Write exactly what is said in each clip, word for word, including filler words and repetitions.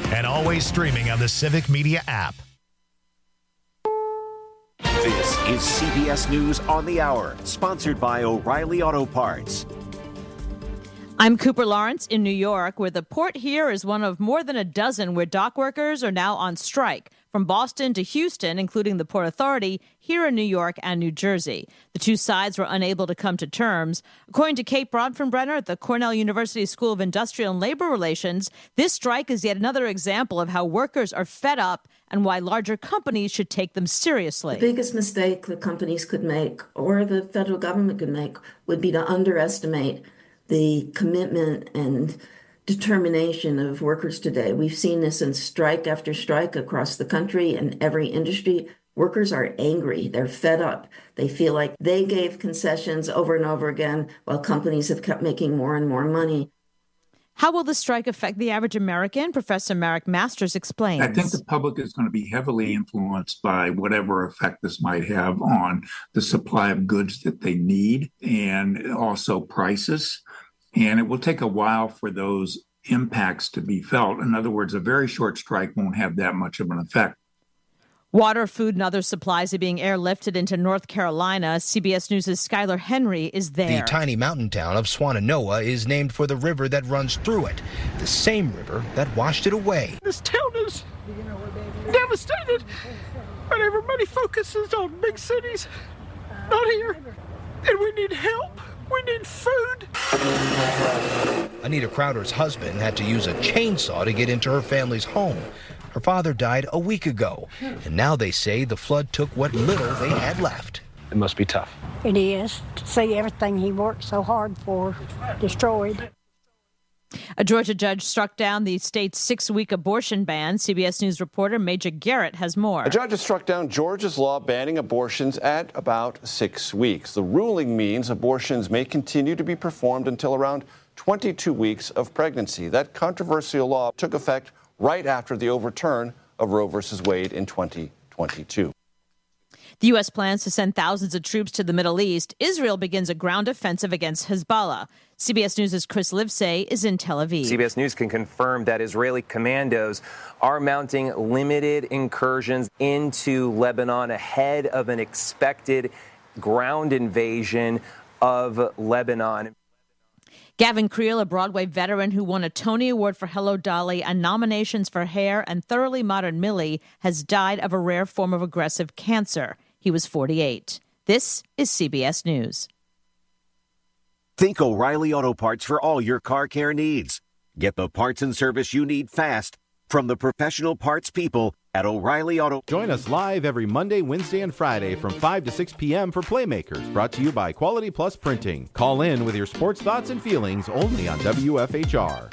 and always streaming on the Civic Media app. This is C B S News on the Hour, sponsored by O'Reilly Auto Parts. I'm Cooper Lawrence in New York, where the port here is one of more than a dozen where dock workers are now on strike, from Boston to Houston, including the Port Authority, here in New York and New Jersey. The two sides were unable to come to terms. According to Kate Bronfenbrenner at the Cornell University School of Industrial and Labor Relations, this strike is yet another example of how workers are fed up and why larger companies should take them seriously. The biggest mistake the companies could make, or the federal government could make, would be to underestimate the commitment and determination of workers today. We've seen this in strike after strike across the country in every industry. Workers are angry. They're fed up. They feel like they gave concessions over and over again while companies have kept making more and more money. How will the strike affect the average American? Professor Marek Masters explains. I think the public is going to be heavily influenced by whatever effect this might have on the supply of goods that they need and also prices. And it will take a while for those impacts to be felt. In other words, a very short strike won't have that much of an effect. Water, food, and other supplies are being airlifted into North Carolina. C B S News' Skylar Henry is there. The tiny mountain town of Swannanoa is named for the river that runs through it, the same river that washed it away. This town is devastated, and everybody focuses on big cities. Not here. And we need help. We need food. Anita Crowder's husband had to use a chainsaw to get into her family's home. Her father died a week ago, and now they say the flood took what little they had left. It must be tough. It is, to see everything he worked so hard for destroyed. A Georgia judge struck down the state's six-week abortion ban. C B S News reporter Major Garrett has more. A judge has struck down Georgia's law banning abortions at about six weeks. The ruling means abortions may continue to be performed until around twenty-two weeks of pregnancy. That controversial law took effect right after the overturn of Roe versus Wade in twenty twenty-two. The U S plans to send thousands of troops to the Middle East. Israel begins a ground offensive against Hezbollah. C B S News' Chris Livesay is in Tel Aviv. C B S News can confirm that Israeli commandos are mounting limited incursions into Lebanon ahead of an expected ground invasion of Lebanon. Gavin Creel, a Broadway veteran who won a Tony Award for Hello, Dolly and nominations for Hair and Thoroughly Modern Millie, has died of a rare form of aggressive cancer. He was forty-eight. This is C B S News. Think O'Reilly Auto Parts for all your car care needs. Get the parts and service you need fast from the professional parts people at O'Reilly Auto. Join us live every Monday, Wednesday, and Friday from five to six p.m. for Playmakers, brought to you by Quality Plus Printing. Call in with your sports thoughts and feelings only on W F H R.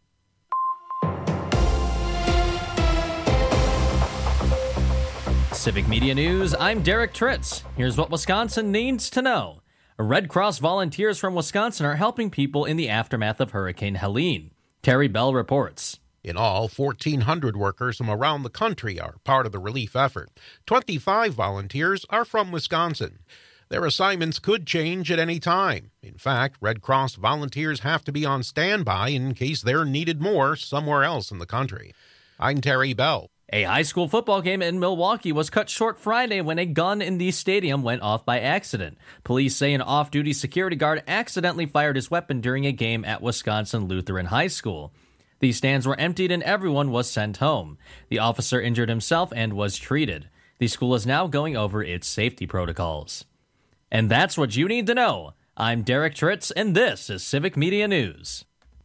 Civic Media News, I'm Derek Tritz. Here's what Wisconsin needs to know. Red Cross volunteers from Wisconsin are helping people in the aftermath of Hurricane Helene. Terry Bell reports. In all, fourteen hundred workers from around the country are part of the relief effort. twenty-five volunteers are from Wisconsin. Their assignments could change at any time. In fact, Red Cross volunteers have to be on standby in case they're needed more somewhere else in the country. I'm Terry Bell. A high school football game in Milwaukee was cut short Friday when a gun in the stadium went off by accident. Police say an off-duty security guard accidentally fired his weapon during a game at Wisconsin Lutheran High School. The stands were emptied and everyone was sent home. The officer injured himself and was treated. The school is now going over its safety protocols. And that's what you need to know. I'm Derek Tritz, and this is Civic Media News.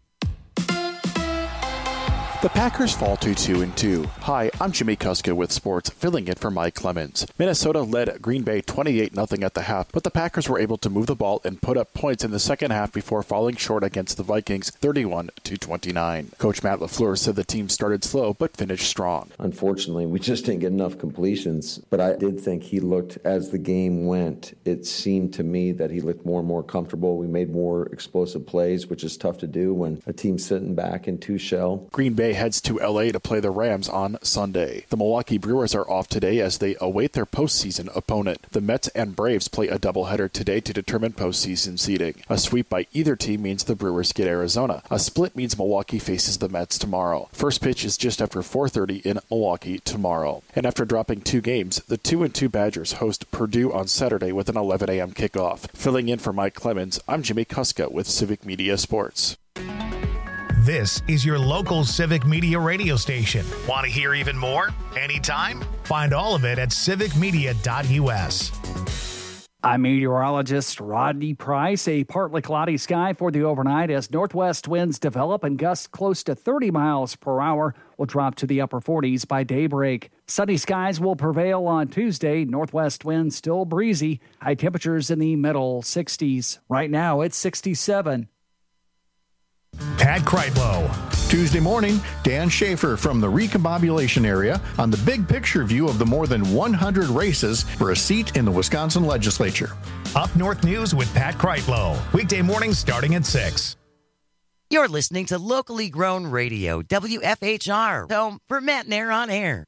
The Packers fall to two and two. Hi, I'm Jimmy Kuska with sports, filling in for Mike Clemens. Minnesota led Green Bay twenty-eight nothing at the half, but the Packers were able to move the ball and put up points in the second half before falling short against the Vikings thirty-one to twenty-nine. Coach Matt LaFleur said the team started slow but finished strong. Unfortunately, we just didn't get enough completions, but I did think he looked, as the game went, it seemed to me that he looked more and more comfortable. We made more explosive plays, which is tough to do when a team's sitting back in two shell. Green Bay A heads to L A to play the Rams on Sunday. The Milwaukee Brewers are off today as they await their postseason opponent. The Mets and Braves play a doubleheader today to determine postseason seeding. A sweep by either team means the Brewers get Arizona. A split means Milwaukee faces the Mets tomorrow. First pitch is just after four thirty in Milwaukee tomorrow. And after dropping two games, the two and two Badgers host Purdue on Saturday with an eleven a.m. kickoff. Filling in for Mike Clemens, I'm Jimmy Kuska with Civic Media Sports. This is your local Civic Media radio station. Want to hear even more? Anytime? Find all of it at civic media dot u s. I'm meteorologist Rodney Price. A partly cloudy sky for the overnight as northwest winds develop and gusts close to thirty miles per hour will drop to the upper forties by daybreak. Sunny skies will prevail on Tuesday. Northwest winds still breezy. High temperatures in the middle sixties. Right now it's sixty-seven. Pat Kreitlow. Tuesday morning, Dan Schaefer from the recombobulation area on the big picture view of the more than one hundred races for a seat in the Wisconsin legislature. Up North News with Pat Kreitlow. Weekday mornings starting at six. You're listening to locally grown radio, W F H R, home for Matt Nair on air.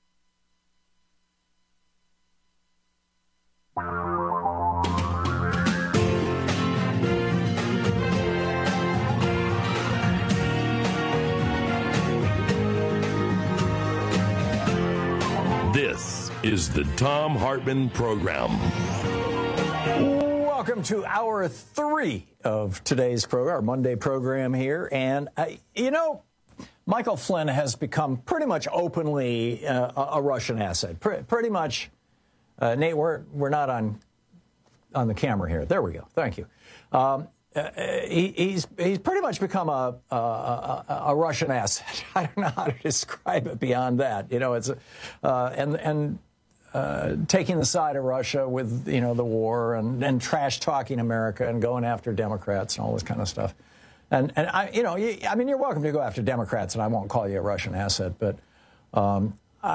This is the Thom Hartmann Program. Welcome to hour three of today's program, our Monday program here. And, uh, you know, Michael Flynn has become pretty much openly uh, a Russian asset. Pre- pretty much, uh, Nate, we're, we're not on, on the camera here. There we go. Thank you. Um, Uh, he, he's he's pretty much become a, a, a, a Russian asset. I don't know how to describe it beyond that. You know, it's uh, and and uh, taking the side of Russia with you know the war and, and trash talking America and going after Democrats and all this kind of stuff. And and I you know I mean you're welcome to go after Democrats and I won't call you a Russian asset, but um,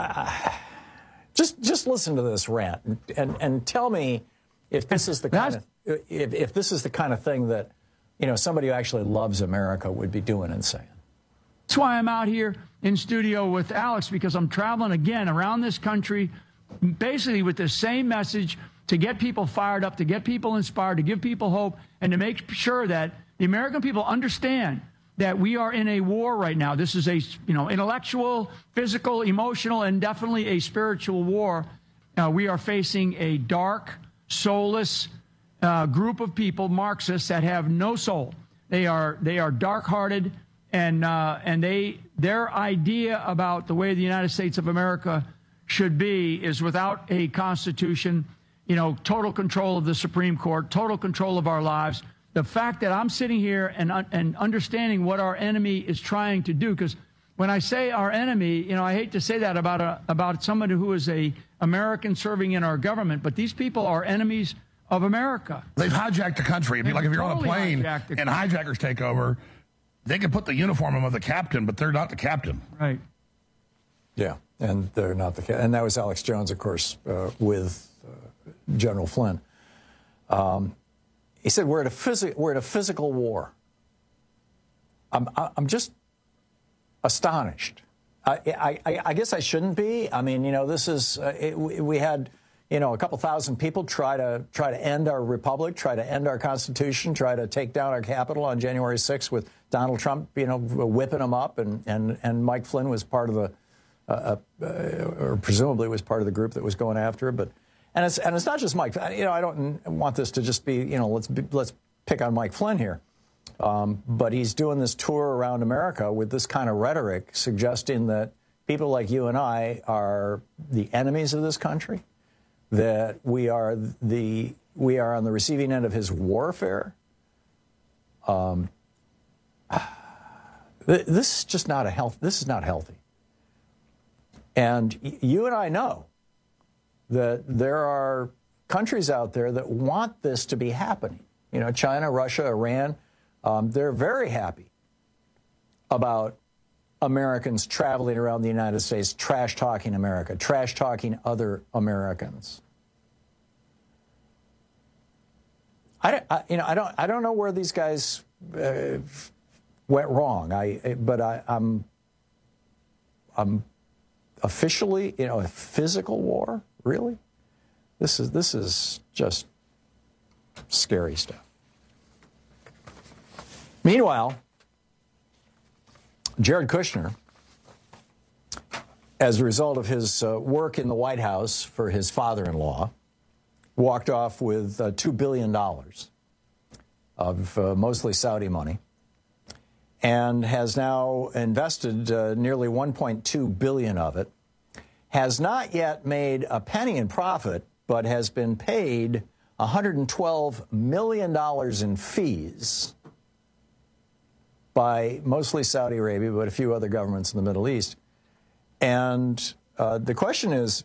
I, just just listen to this rant and, and and tell me if this is the kind of If, if this is the kind of thing that, you know, somebody who actually loves America would be doing and saying. That's why I'm out here in studio with Alex, because I'm traveling again around this country, basically with the same message to get people fired up, to get people inspired, to give people hope, and to make sure that the American people understand that we are in a war right now. This is a, you know, intellectual, physical, emotional, and definitely a spiritual war. Uh, we are facing a dark, soulless, Uh, group of people, Marxists, that have no soul. They are they are dark-hearted, and uh, and they their idea about the way the United States of America should be is without a constitution, you know, total control of the Supreme Court, total control of our lives. The fact that I'm sitting here and and understanding what our enemy is trying to do, because when I say our enemy, you know, I hate to say that about a about somebody who is a American serving in our government, but these people are enemies of America. They've hijacked the country. I mean, like if you're totally on a plane and hijackers take over, they can put the uniform of the captain, but they're not the captain. Right. Yeah, and they're not the captain. And that was Alex Jones, of course, uh, with uh, General Flynn. Um, he said, we're at a, phys- we're at a physical war. I'm, I'm just astonished. I, I, I guess I shouldn't be. I mean, you know, this is, uh, it, we had... You know, a couple thousand people try to try to end our republic, try to end our Constitution, try to take down our Capitol on January sixth with Donald Trump, you know, whipping them up. And, and, and Mike Flynn was part of the, uh, uh, or presumably was part of the group that was going after it. But and it's and it's not just Mike. You know, I don't want this to just be, you know, let's be, let's pick on Mike Flynn here. Um, but he's doing this tour around America with this kind of rhetoric, suggesting that people like you and I are the enemies of this country. That we are the we are on the receiving end of his warfare. Um, this is just not a health. This is not healthy. And you and I know that there are countries out there that want this to be happening. You know, China, Russia, Iran. Um, they're very happy about Americans traveling around the United States, trash talking America, trash talking other Americans. I, don't, I, you know, I don't, I don't know where these guys uh, went wrong. I, but I, I'm, um, officially, you know, a physical war? Really? This is this is just scary stuff. Meanwhile, Jared Kushner, as a result of his uh, work in the White House for his father-in-law, walked off with uh, two billion dollars of uh, mostly Saudi money, and has now invested uh, nearly one point two billion dollars of it, has not yet made a penny in profit, but has been paid one hundred twelve million dollars in fees by mostly Saudi Arabia, but a few other governments in the Middle East. And uh, the question is,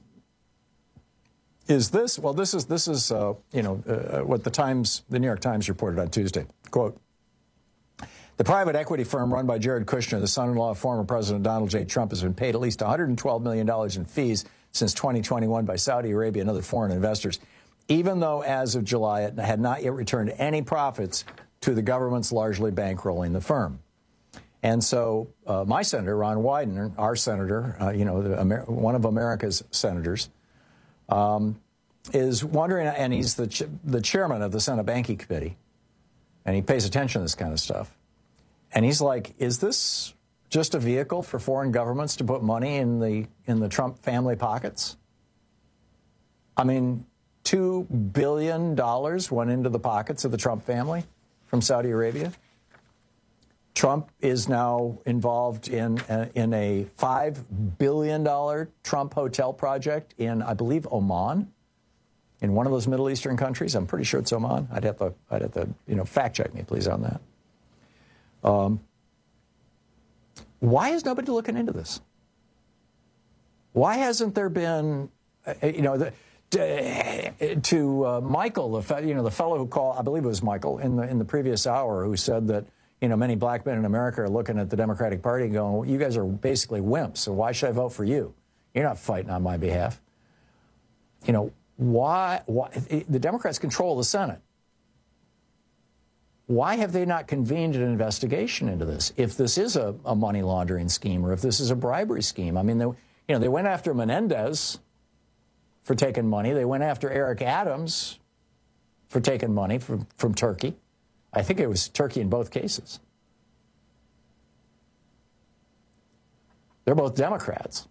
is this, well, this is, this is uh, you know, uh, what the Times, the New York Times reported on Tuesday. Quote, the private equity firm run by Jared Kushner, the son-in-law of former President Donald J. Trump, has been paid at least one hundred twelve million dollars in fees since twenty twenty-one by Saudi Arabia and other foreign investors, even though as of July it had not yet returned any profits to the government's largely bankrolling the firm. And so uh, my senator, Ron Wyden, our senator, uh, you know, the Amer- one of America's senators, um, is wondering, and he's the ch- the chairman of the Senate Banking Committee, and he pays attention to this kind of stuff. And he's like, is this just a vehicle for foreign governments to put money in the in the Trump family pockets? I mean, two billion dollars went into the pockets of the Trump family from Saudi Arabia. Trump is now involved in uh, in a five billion dollars Trump hotel project in, I believe, Oman, in one of those Middle Eastern countries. I'm pretty sure it's Oman. I'd have to, I'd have to, you know, fact check me, please, on that. Um, why is nobody looking into this? Why hasn't there been, uh, you know, the, to, to uh, Michael, the fe- you know, the fellow who called, I believe it was Michael in the in the previous hour, who said that, you know, many black men in America are looking at the Democratic Party and going, well, you guys are basically wimps, so why should I vote for you? You're not fighting on my behalf. You know, why? why the Democrats control the Senate. Why have they not convened an investigation into this? If this is a, a money laundering scheme, or if this is a bribery scheme, I mean, they, you know, they went after Menendez for taking money. They went after Eric Adams for taking money from, from Turkey. I think it was Turkey in both cases. They're both Democrats.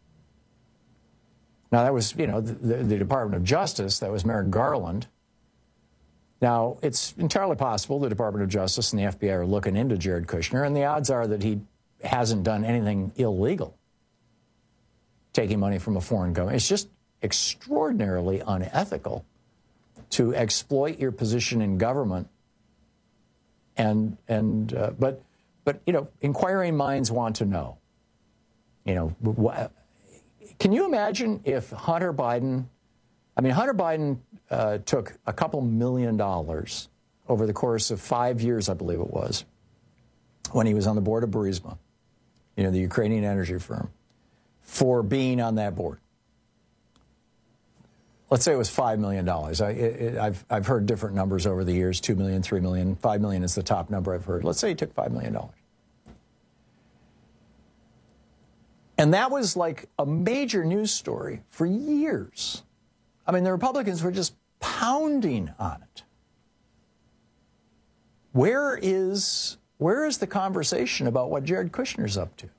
Now, that was, you know, the, the Department of Justice. That was Merrick Garland. Now, it's entirely possible the Department of Justice and the F B I are looking into Jared Kushner, and the odds are that he hasn't done anything illegal, taking money from a foreign government. It's just extraordinarily unethical to exploit your position in government. And and uh, but but you know, inquiring minds want to know. You know, wh- can you imagine if Hunter Biden? I mean, Hunter Biden uh, took a couple million dollars over the course of five years, I believe it was, when he was on the board of Burisma, you know, the Ukrainian energy firm, for being on that board. Let's say it was five million dollars. I, it, I've, I've heard different numbers over the years, two million dollars, three million dollars, five million dollars is the top number I've heard. Let's say he took five million dollars. And that was like a major news story for years. I mean, the Republicans were just pounding on it. Where is, where is the conversation about what Jared Kushner's up to?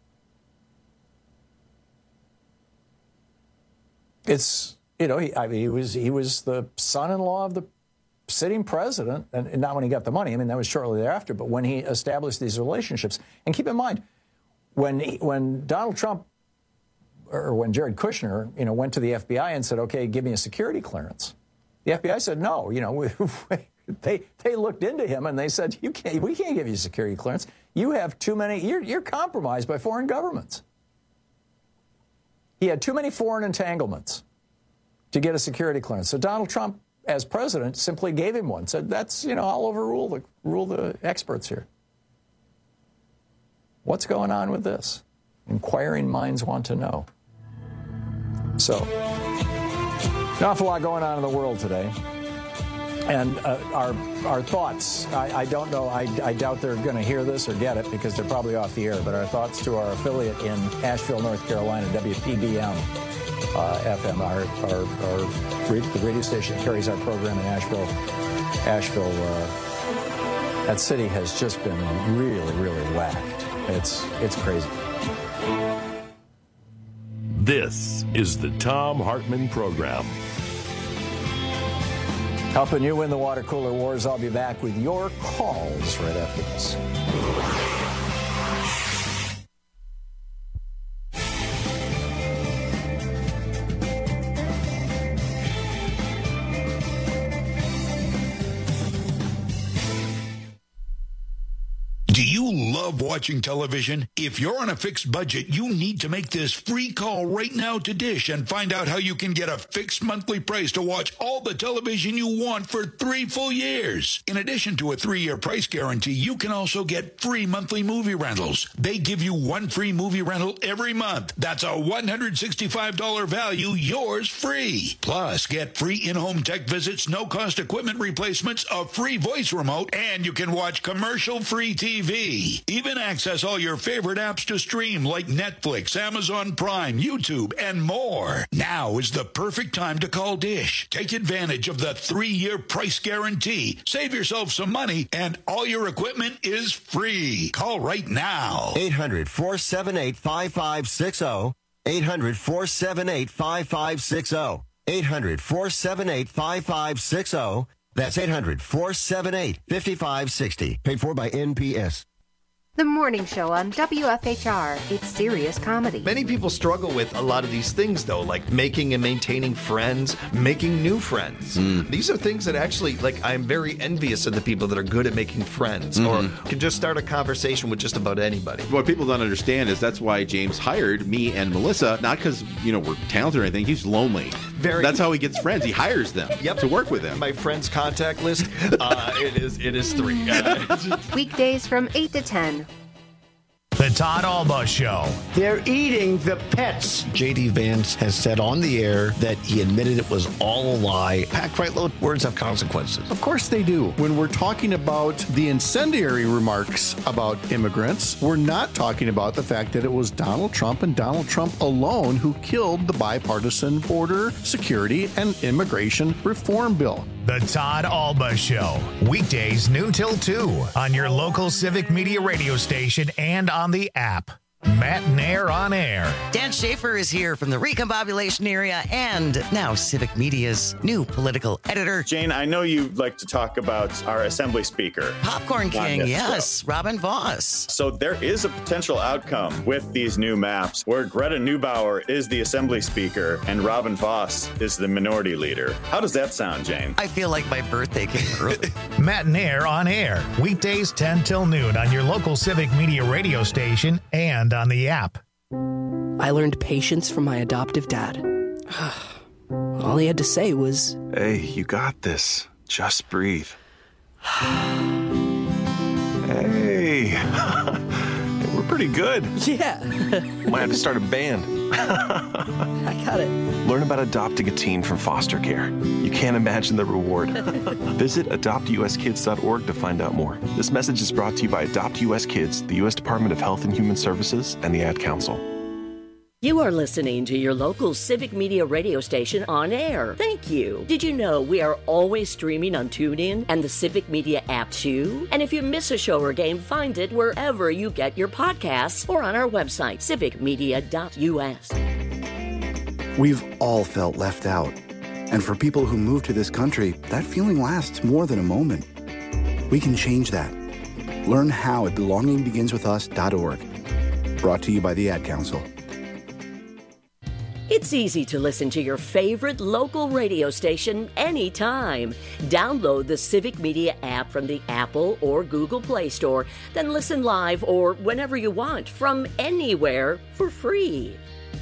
It's, you know, he, I mean, he was he was the son-in-law of the sitting president, and, and not when he got the money. I mean, that was shortly thereafter. But when he established these relationships, and keep in mind, when he, when Donald Trump or when Jared Kushner, you know, went to the F B I and said, "Okay, give me a security clearance," the F B I said, "No." You know, they they looked into him and they said, "You can't. We can't give you a security clearance. You have too many. You're you're compromised by foreign governments." He had too many foreign entanglements to get a security clearance. So Donald Trump, as president, simply gave him one. Said, "That's, you know, I'll overrule the rule the experts here." What's going on with this? Inquiring minds want to know. So, an awful lot going on in the world today. And uh, our our thoughts, I, I don't know, I, I doubt they're going to hear this or get it because they're probably off the air, but our thoughts to our affiliate in Asheville, North Carolina, W P B M uh, F M, our, our, our the radio station that carries our program in Asheville. Asheville, uh, that city has just been really, really whacked. It's, it's crazy. This is the Thom Hartmann Program. Helping you win the water cooler wars. I'll be back with your calls right after this. Do you love watching television? If you're on a fixed budget, you need to make this free call right now to Dish and find out how you can get a fixed monthly price to watch all the television you want for three full years. In addition to a three-year price guarantee, you can also get free monthly movie rentals. They give you one free movie rental every month. That's a one hundred sixty-five dollars value, yours free. Plus, get free in-home tech visits, no-cost equipment replacements, a free voice remote, and you can watch commercial-free T V. Even access all your favorite apps to stream like Netflix, Amazon Prime, YouTube, and more. Now is the perfect time to call Dish. Take advantage of the three-year price guarantee. Save yourself some money, and all your equipment is free. Call right now. eight hundred, four seven eight, five five six zero. eight hundred, four seven eight, five five six zero. eight hundred, four seven eight, five five six zero. That's eight hundred, four seven eight, five five six zero. Paid for by N P S. The Morning Show on W F H R. It's serious comedy. Many people struggle with a lot of these things, though, like making and maintaining friends, making new friends. Mm. These are things that actually, like, I'm very envious of the people that are good at making friends mm-hmm. or can just start a conversation with just about anybody. What people don't understand is that's why James hired me and Melissa, not because, you know, we're talented or anything. He's lonely. Very. That's how he gets friends. He hires them yep. to work with him. My friends' contact list, uh, it is it is three. Weekdays from eight to ten. The Todd Alba Show. They're eating the pets. J D. Vance has said on the air that he admitted it was all a lie. Packed right load, words have consequences. Of course they do. When we're talking about the incendiary remarks about immigrants, we're not talking about the fact that it was Donald Trump and Donald Trump alone who killed the bipartisan border security and immigration reform bill. The Todd Alba Show. Weekdays noon till two on your local Civic Media radio station and on the app. Matt Nair on air. Dan Schaefer is here from the Recombobulation area and now Civic Media's new political editor. Jane, I know you like to talk about our Assembly Speaker. Popcorn King, yes, show. Robin Vos. So there is a potential outcome with these new maps where Greta Neubauer is the Assembly Speaker and Robin Vos is the Minority Leader. How does that sound, Jane? I feel like my birthday came early. Matt Nair on air. Weekdays ten till noon on your local Civic Media radio station and on the app. I learned patience from my adoptive dad. All he had to say was, "Hey, you got this. Just breathe." Hey, we're pretty good. Yeah. Might have to start a band. I got it. Learn about adopting a teen from foster care. You can't imagine the reward. Visit adopt u s kids dot org to find out more. This message is brought to you by Adopt U S Kids, the U S Department of Health and Human Services, and the Ad Council. You are listening to your local Civic Media radio station on air. Thank you. Did you know we are always streaming on TuneIn and the Civic Media app too? And if you miss a show or game, find it wherever you get your podcasts or on our website, civic media dot u s. We've all felt left out. And for people who move to this country, that feeling lasts more than a moment. We can change that. Learn how at belonging begins with us dot org. Brought to you by the Ad Council. It's easy to listen to your favorite local radio station anytime. Download the Civic Media app from the Apple or Google Play Store, then listen live or whenever you want from anywhere for free.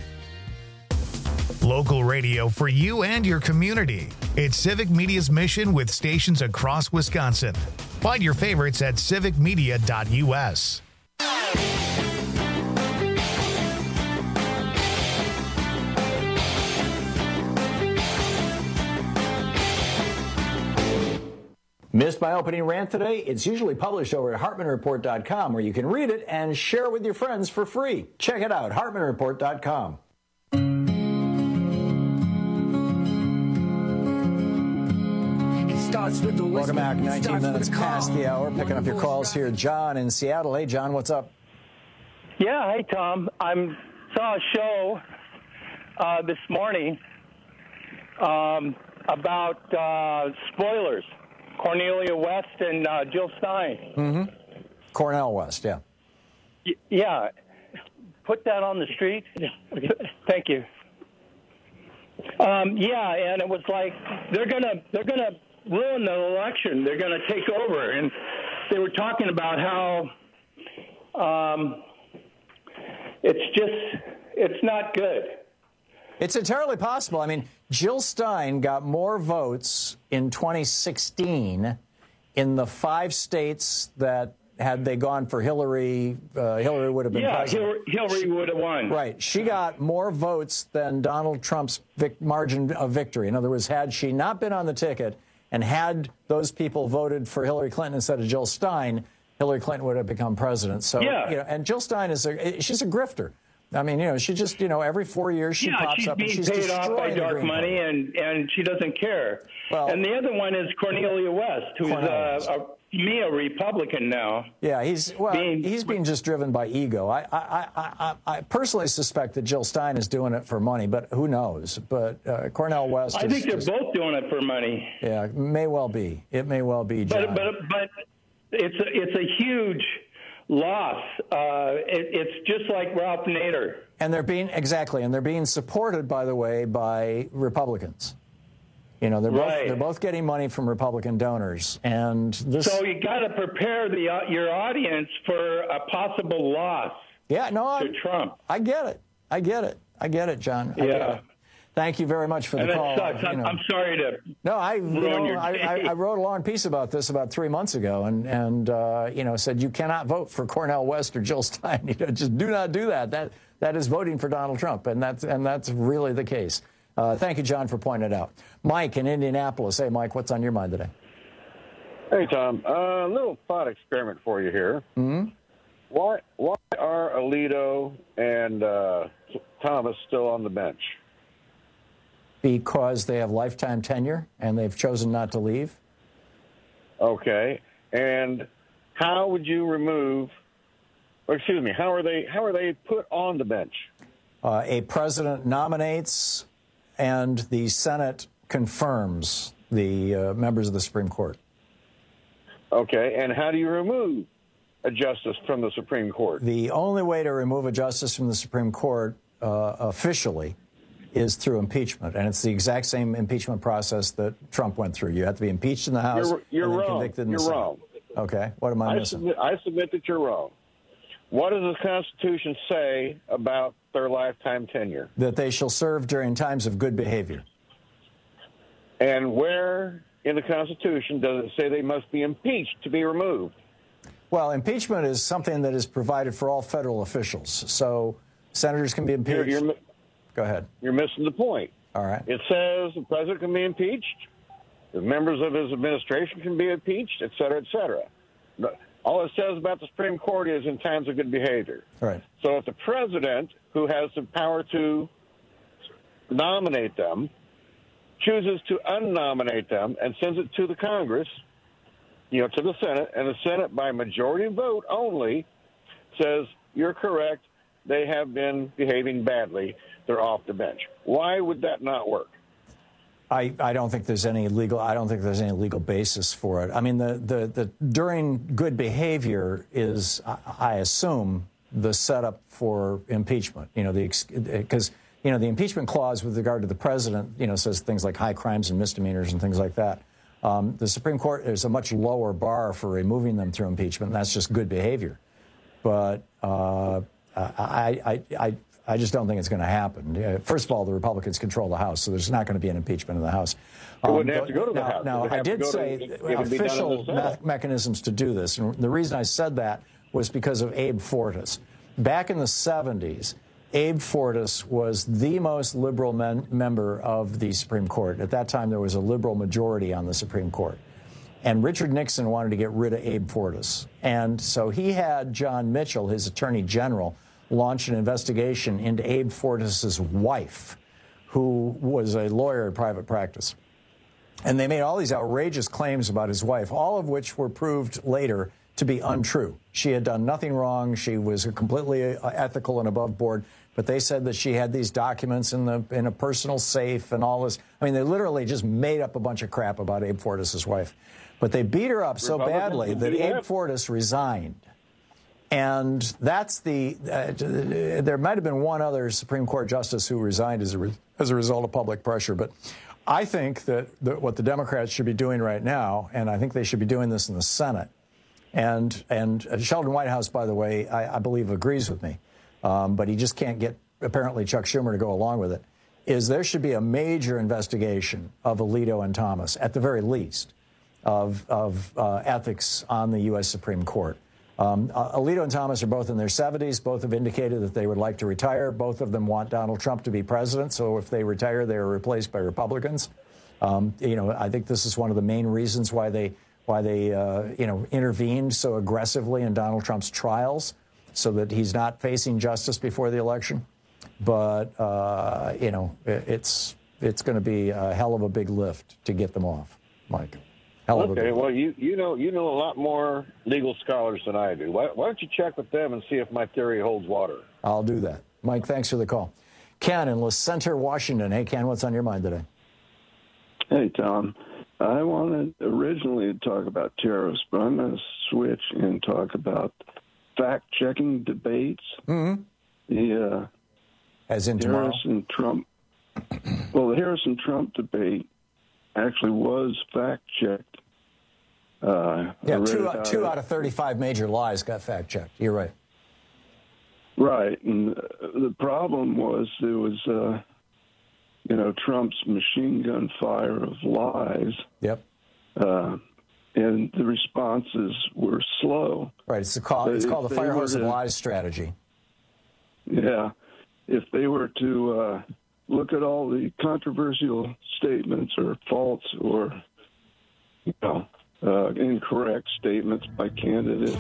Local radio for you and your community. It's Civic Media's mission with stations across Wisconsin. Find your favorites at civic media dot u s. Missed my opening rant today? It's usually published over at Hartman Report dot com, where you can read it and share it with your friends for free. Check it out, Hartman Report dot com. Welcome back. nineteen minutes past the hour. Picking up your calls here. John in Seattle. Hey, John, what's up? Yeah, hey, Tom. I saw a show uh, this morning um, about uh, spoilers. Cornelia West and uh, Jill Stein. Mm-hmm. Cornel West, yeah. Y- yeah. Put that on the street. Thank you. Um, yeah, and it was like they're gonna they're gonna ruin the election. They're gonna take over, and they were talking about how um, it's just it's not good. It's entirely possible. I mean, Jill Stein got more votes in twenty sixteen in the five states that, had they gone for Hillary, uh, Hillary would have been yeah, president. Hillary, Hillary would have won. Right. She got more votes than Donald Trump's vic- margin of victory. In other words, had she not been on the ticket and had those people voted for Hillary Clinton instead of Jill Stein, Hillary Clinton would have become president. So, yeah. you know, and Jill Stein is a, she's a grifter. I mean, you know, she just, you know, every four years she yeah, pops she's up and she's being paid off by dark Green money, Party. and, and she doesn't care. Well, and the other one is Cornelia West, who's uh, a, me a Republican now. Yeah, he's well, being, he's being just driven by ego. I, I, I, I personally suspect that Jill Stein is doing it for money, but who knows? But uh, Cornel West. I is think they're just, both doing it for money. Yeah, it may well be. It may well be. John. But but but it's a, it's a huge loss. Uh, it, it's just like Ralph Nader. And they're being exactly, and they're being supported, by the way, by Republicans. You know, they're right. both they're both getting money from Republican donors, and this. So you got to prepare the uh, your audience for a possible loss. Yeah, no, to I, Trump. I get it. I get it. I get it, John. I yeah. Get it. Thank you very much for the and call. It sucks. I'm, you know, I'm sorry to. No, I, you know, your I, I, I wrote a long piece about this about three months ago, and and uh, you know said you cannot vote for Cornel West or Jill Stein. You know, just do not do that. That that is voting for Donald Trump, and that's and that's really the case. Uh, thank you, John, for pointing it out. Mike in Indianapolis. Hey, Mike, what's on your mind today? Hey, Tom. A uh, little thought experiment for you here. Mm-hmm. Why why are Alito and uh, Thomas still on the bench? Because they have lifetime tenure and they've chosen not to leave. Okay. And how would you remove, or excuse me, how are they how are they put on the bench? Uh, a president nominates and the Senate confirms the uh, members of the Supreme Court. Okay. And how do you remove a justice from the Supreme Court? The only way to remove a justice from the Supreme Court uh, officially is through impeachment, and it's the exact same impeachment process that Trump went through. You have to be impeached in the House You're, you're and then wrong. convicted in you're the Senate. wrong. Okay, what am I, I missing? Submit, I submit that you're wrong. What does the Constitution say about their lifetime tenure? That they shall serve during times of good behavior. And where in the Constitution does it say they must be impeached to be removed? Well, impeachment is something that is provided for all federal officials. So senators can be impeached. You're, you're, Go ahead. You're missing the point. All right. It says the president can be impeached, the members of his administration can be impeached, et cetera, et cetera. All it says about the Supreme Court is in times of good behavior. All right. So if the president, who has the power to nominate them, chooses to unnominate them and sends it to the Congress, you know, to the Senate, and the Senate, by majority vote only, says, you're correct, they have been behaving badly, they're off the bench. Why would that not work? I, I don't think there's any legal I don't think there's any legal basis for it. I mean, the, the, the during good behavior is, I, I assume, the setup for impeachment. You know, the because you know the impeachment clause with regard to the president, you know, says things like high crimes and misdemeanors and things like that. Um, the Supreme Court is a much lower bar for removing them through impeachment. And that's just good behavior. But uh, I, I, I, I just don't think it's going to happen. First of all, the Republicans control the House, so there's not going to be an impeachment in the House. It um, wouldn't have to go to the now, House. Now, I did say to, official me- mechanisms to do this. And the reason I said that was because of Abe Fortas. Back in the seventies, Abe Fortas was the most liberal men- member of the Supreme Court. At that time, there was a liberal majority on the Supreme Court. And Richard Nixon wanted to get rid of Abe Fortas. And so he had John Mitchell, his attorney general, launch an investigation into Abe Fortas's wife, who was a lawyer in private practice. And they made all these outrageous claims about his wife, all of which were proved later to be untrue. She had done nothing wrong. She was completely ethical and above board. But they said that she had these documents in the in a personal safe and all this. I mean, they literally just made up a bunch of crap about Abe Fortas's wife. But they beat her up so badly that Abe Fortas resigned. And that's the, uh, there might have been one other Supreme Court justice who resigned as a, re as a result of public pressure. But I think that the, what the Democrats should be doing right now, and I think they should be doing this in the Senate, and, and Sheldon Whitehouse, by the way, I, I believe agrees with me, um, but he just can't get, apparently, Chuck Schumer to go along with it, is there should be a major investigation of Alito and Thomas, at the very least, of, of uh, ethics on the U S Supreme Court. Um, uh, Alito and Thomas are both in their seventies. Both have indicated that they would like to retire. Both of them want Donald Trump to be president. So if they retire, they are replaced by Republicans. Um, you know, I think this is one of the main reasons why they why they uh, you know intervened so aggressively in Donald Trump's trials, so that he's not facing justice before the election. But uh, you know, it, it's it's going to be a hell of a big lift to get them off, Mike. Hell okay, well, you, you know you know a lot more legal scholars than I do. Why, why don't you check with them and see if my theory holds water? I'll do that. Mike, thanks for the call. Ken in La Center, Washington. Hey, Ken, what's on your mind today? Hey, Tom. I wanted originally to talk about terrorists, but I'm going to switch and talk about fact-checking debates. Mm-hmm. The uh, As in Harris and Trump. Well, the Harris and Trump debate actually was fact-checked. Uh, yeah, two, out, two out of thirty-five major lies got fact-checked. You're right. Right, and the problem was there was, uh, you know, Trump's machine gun fire of lies. Yep. Uh, and the responses were slow. Right, it's, call, it's called the fire hose of lies strategy. Yeah. If they were to uh, look at all the controversial statements or false or, you know, uh, incorrect statements by candidates,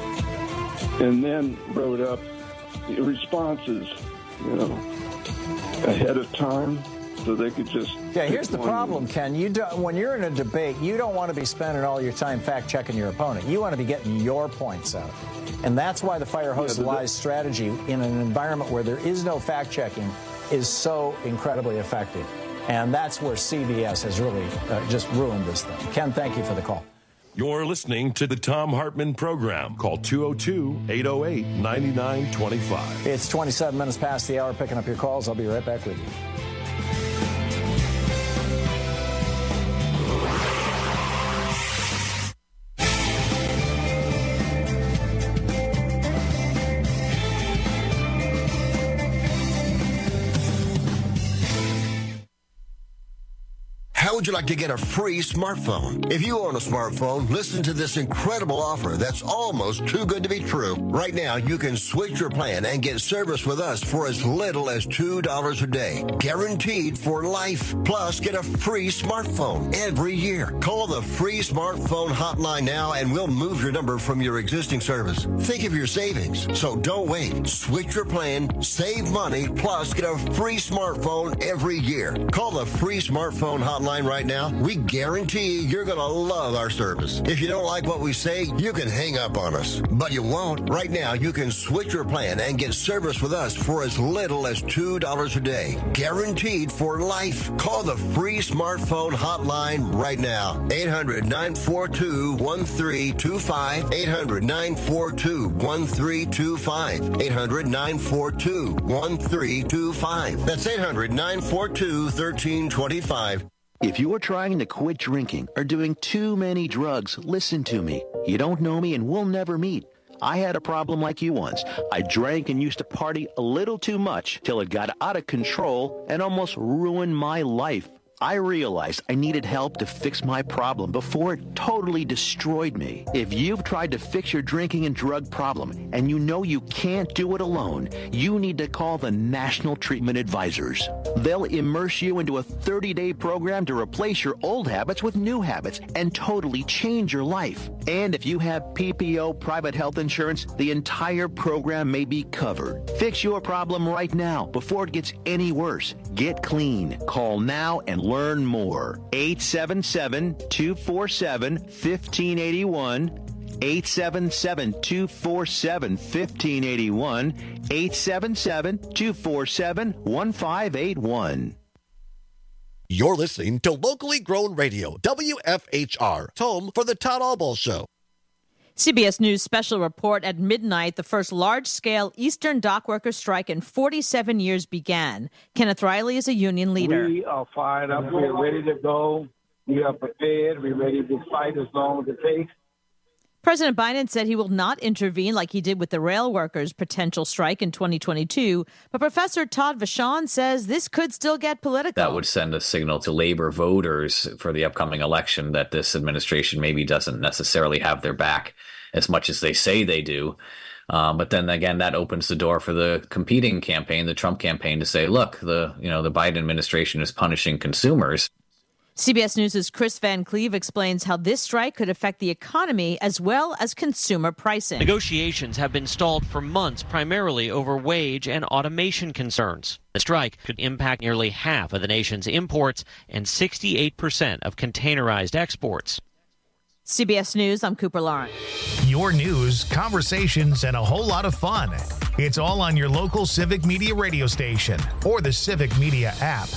and then wrote up the responses, you know, ahead of time, so they could just... Yeah, here's the problem, Ken. You do, when you're in a debate, you don't want to be spending all your time fact-checking your opponent. You want to be getting your points out. And that's why the fire hose yeah, lies strategy in an environment where there is no fact-checking is so incredibly effective. And that's where C B S has really uh, just ruined this thing. Ken, thank you for the call. You're listening to the Thom Hartmann Program. Call two oh two, eight oh eight, nine nine two five. It's twenty-seven minutes past the hour, picking up your calls. I'll be right back with you. How would you like to get a free smartphone? If you own a smartphone, listen to this incredible offer that's almost too good to be true. Right now, you can switch your plan and get service with us for as little as two dollars a day. Guaranteed for life. Plus, get a free smartphone every year. Call the free smartphone hotline now and we'll move your number from your existing service. Think of your savings. So don't wait. Switch your plan, save money, plus get a free smartphone every year. Call the free smartphone hotline right now. We guarantee you're going to love our service. If you don't like what we say, you can hang up on us. But you won't. Right now, you can switch your plan and get service with us for as little as two dollars a day. Guaranteed for life. Call the free smartphone hotline right now. eight hundred, nine four two, one three two five. eight hundred, nine four two, one three two five. eight hundred, nine four two, one three two five. That's eight hundred, nine four two, one three two five. If you are trying to quit drinking or doing too many drugs, listen to me. You don't know me and we'll never meet. I had a problem like you once. I drank and used to party a little too much till it got out of control and almost ruined my life. I realized I needed help to fix my problem before it totally destroyed me. If you've tried to fix your drinking and drug problem and you know you can't do it alone, you need to call the National Treatment Advisors. They'll immerse you into a thirty-day program to replace your old habits with new habits and totally change your life. And if you have P P O private health insurance, the entire program may be covered. Fix your problem right now before it gets any worse. Get clean. Call now and learn more. eight seven seven, two four seven, one five eight one. eight seven seven, two four seven, one five eight one. eight seven seven, two four seven, one five eight one. You're listening to Locally Grown Radio, W F H R, home for the Todd Albaugh Show. C B S News special report at midnight, the first large-scale Eastern dock worker strike in forty-seven years began. Kenneth Riley is a union leader. We are fired up. We're ready to go. We are prepared. We're ready to fight as long as it takes. President Biden said he will not intervene like he did with the rail workers' potential strike in twenty twenty-two. But Professor Todd Vachon says this could still get political. That would send a signal to labor voters for the upcoming election that this administration maybe doesn't necessarily have their back as much as they say they do. Um, but then again, that opens the door for the competing campaign, the Trump campaign, to say, look, the you know the Biden administration is punishing consumers. C B S News' Chris Van Cleve explains how this strike could affect the economy as well as consumer pricing. Negotiations have been stalled for months, primarily over wage and automation concerns. The strike could impact nearly half of the nation's imports and sixty-eight percent of containerized exports. C B S News, I'm Cooper Lawrence. Your news, conversations, and a whole lot of fun. It's all on your local Civic Media radio station or the Civic Media app.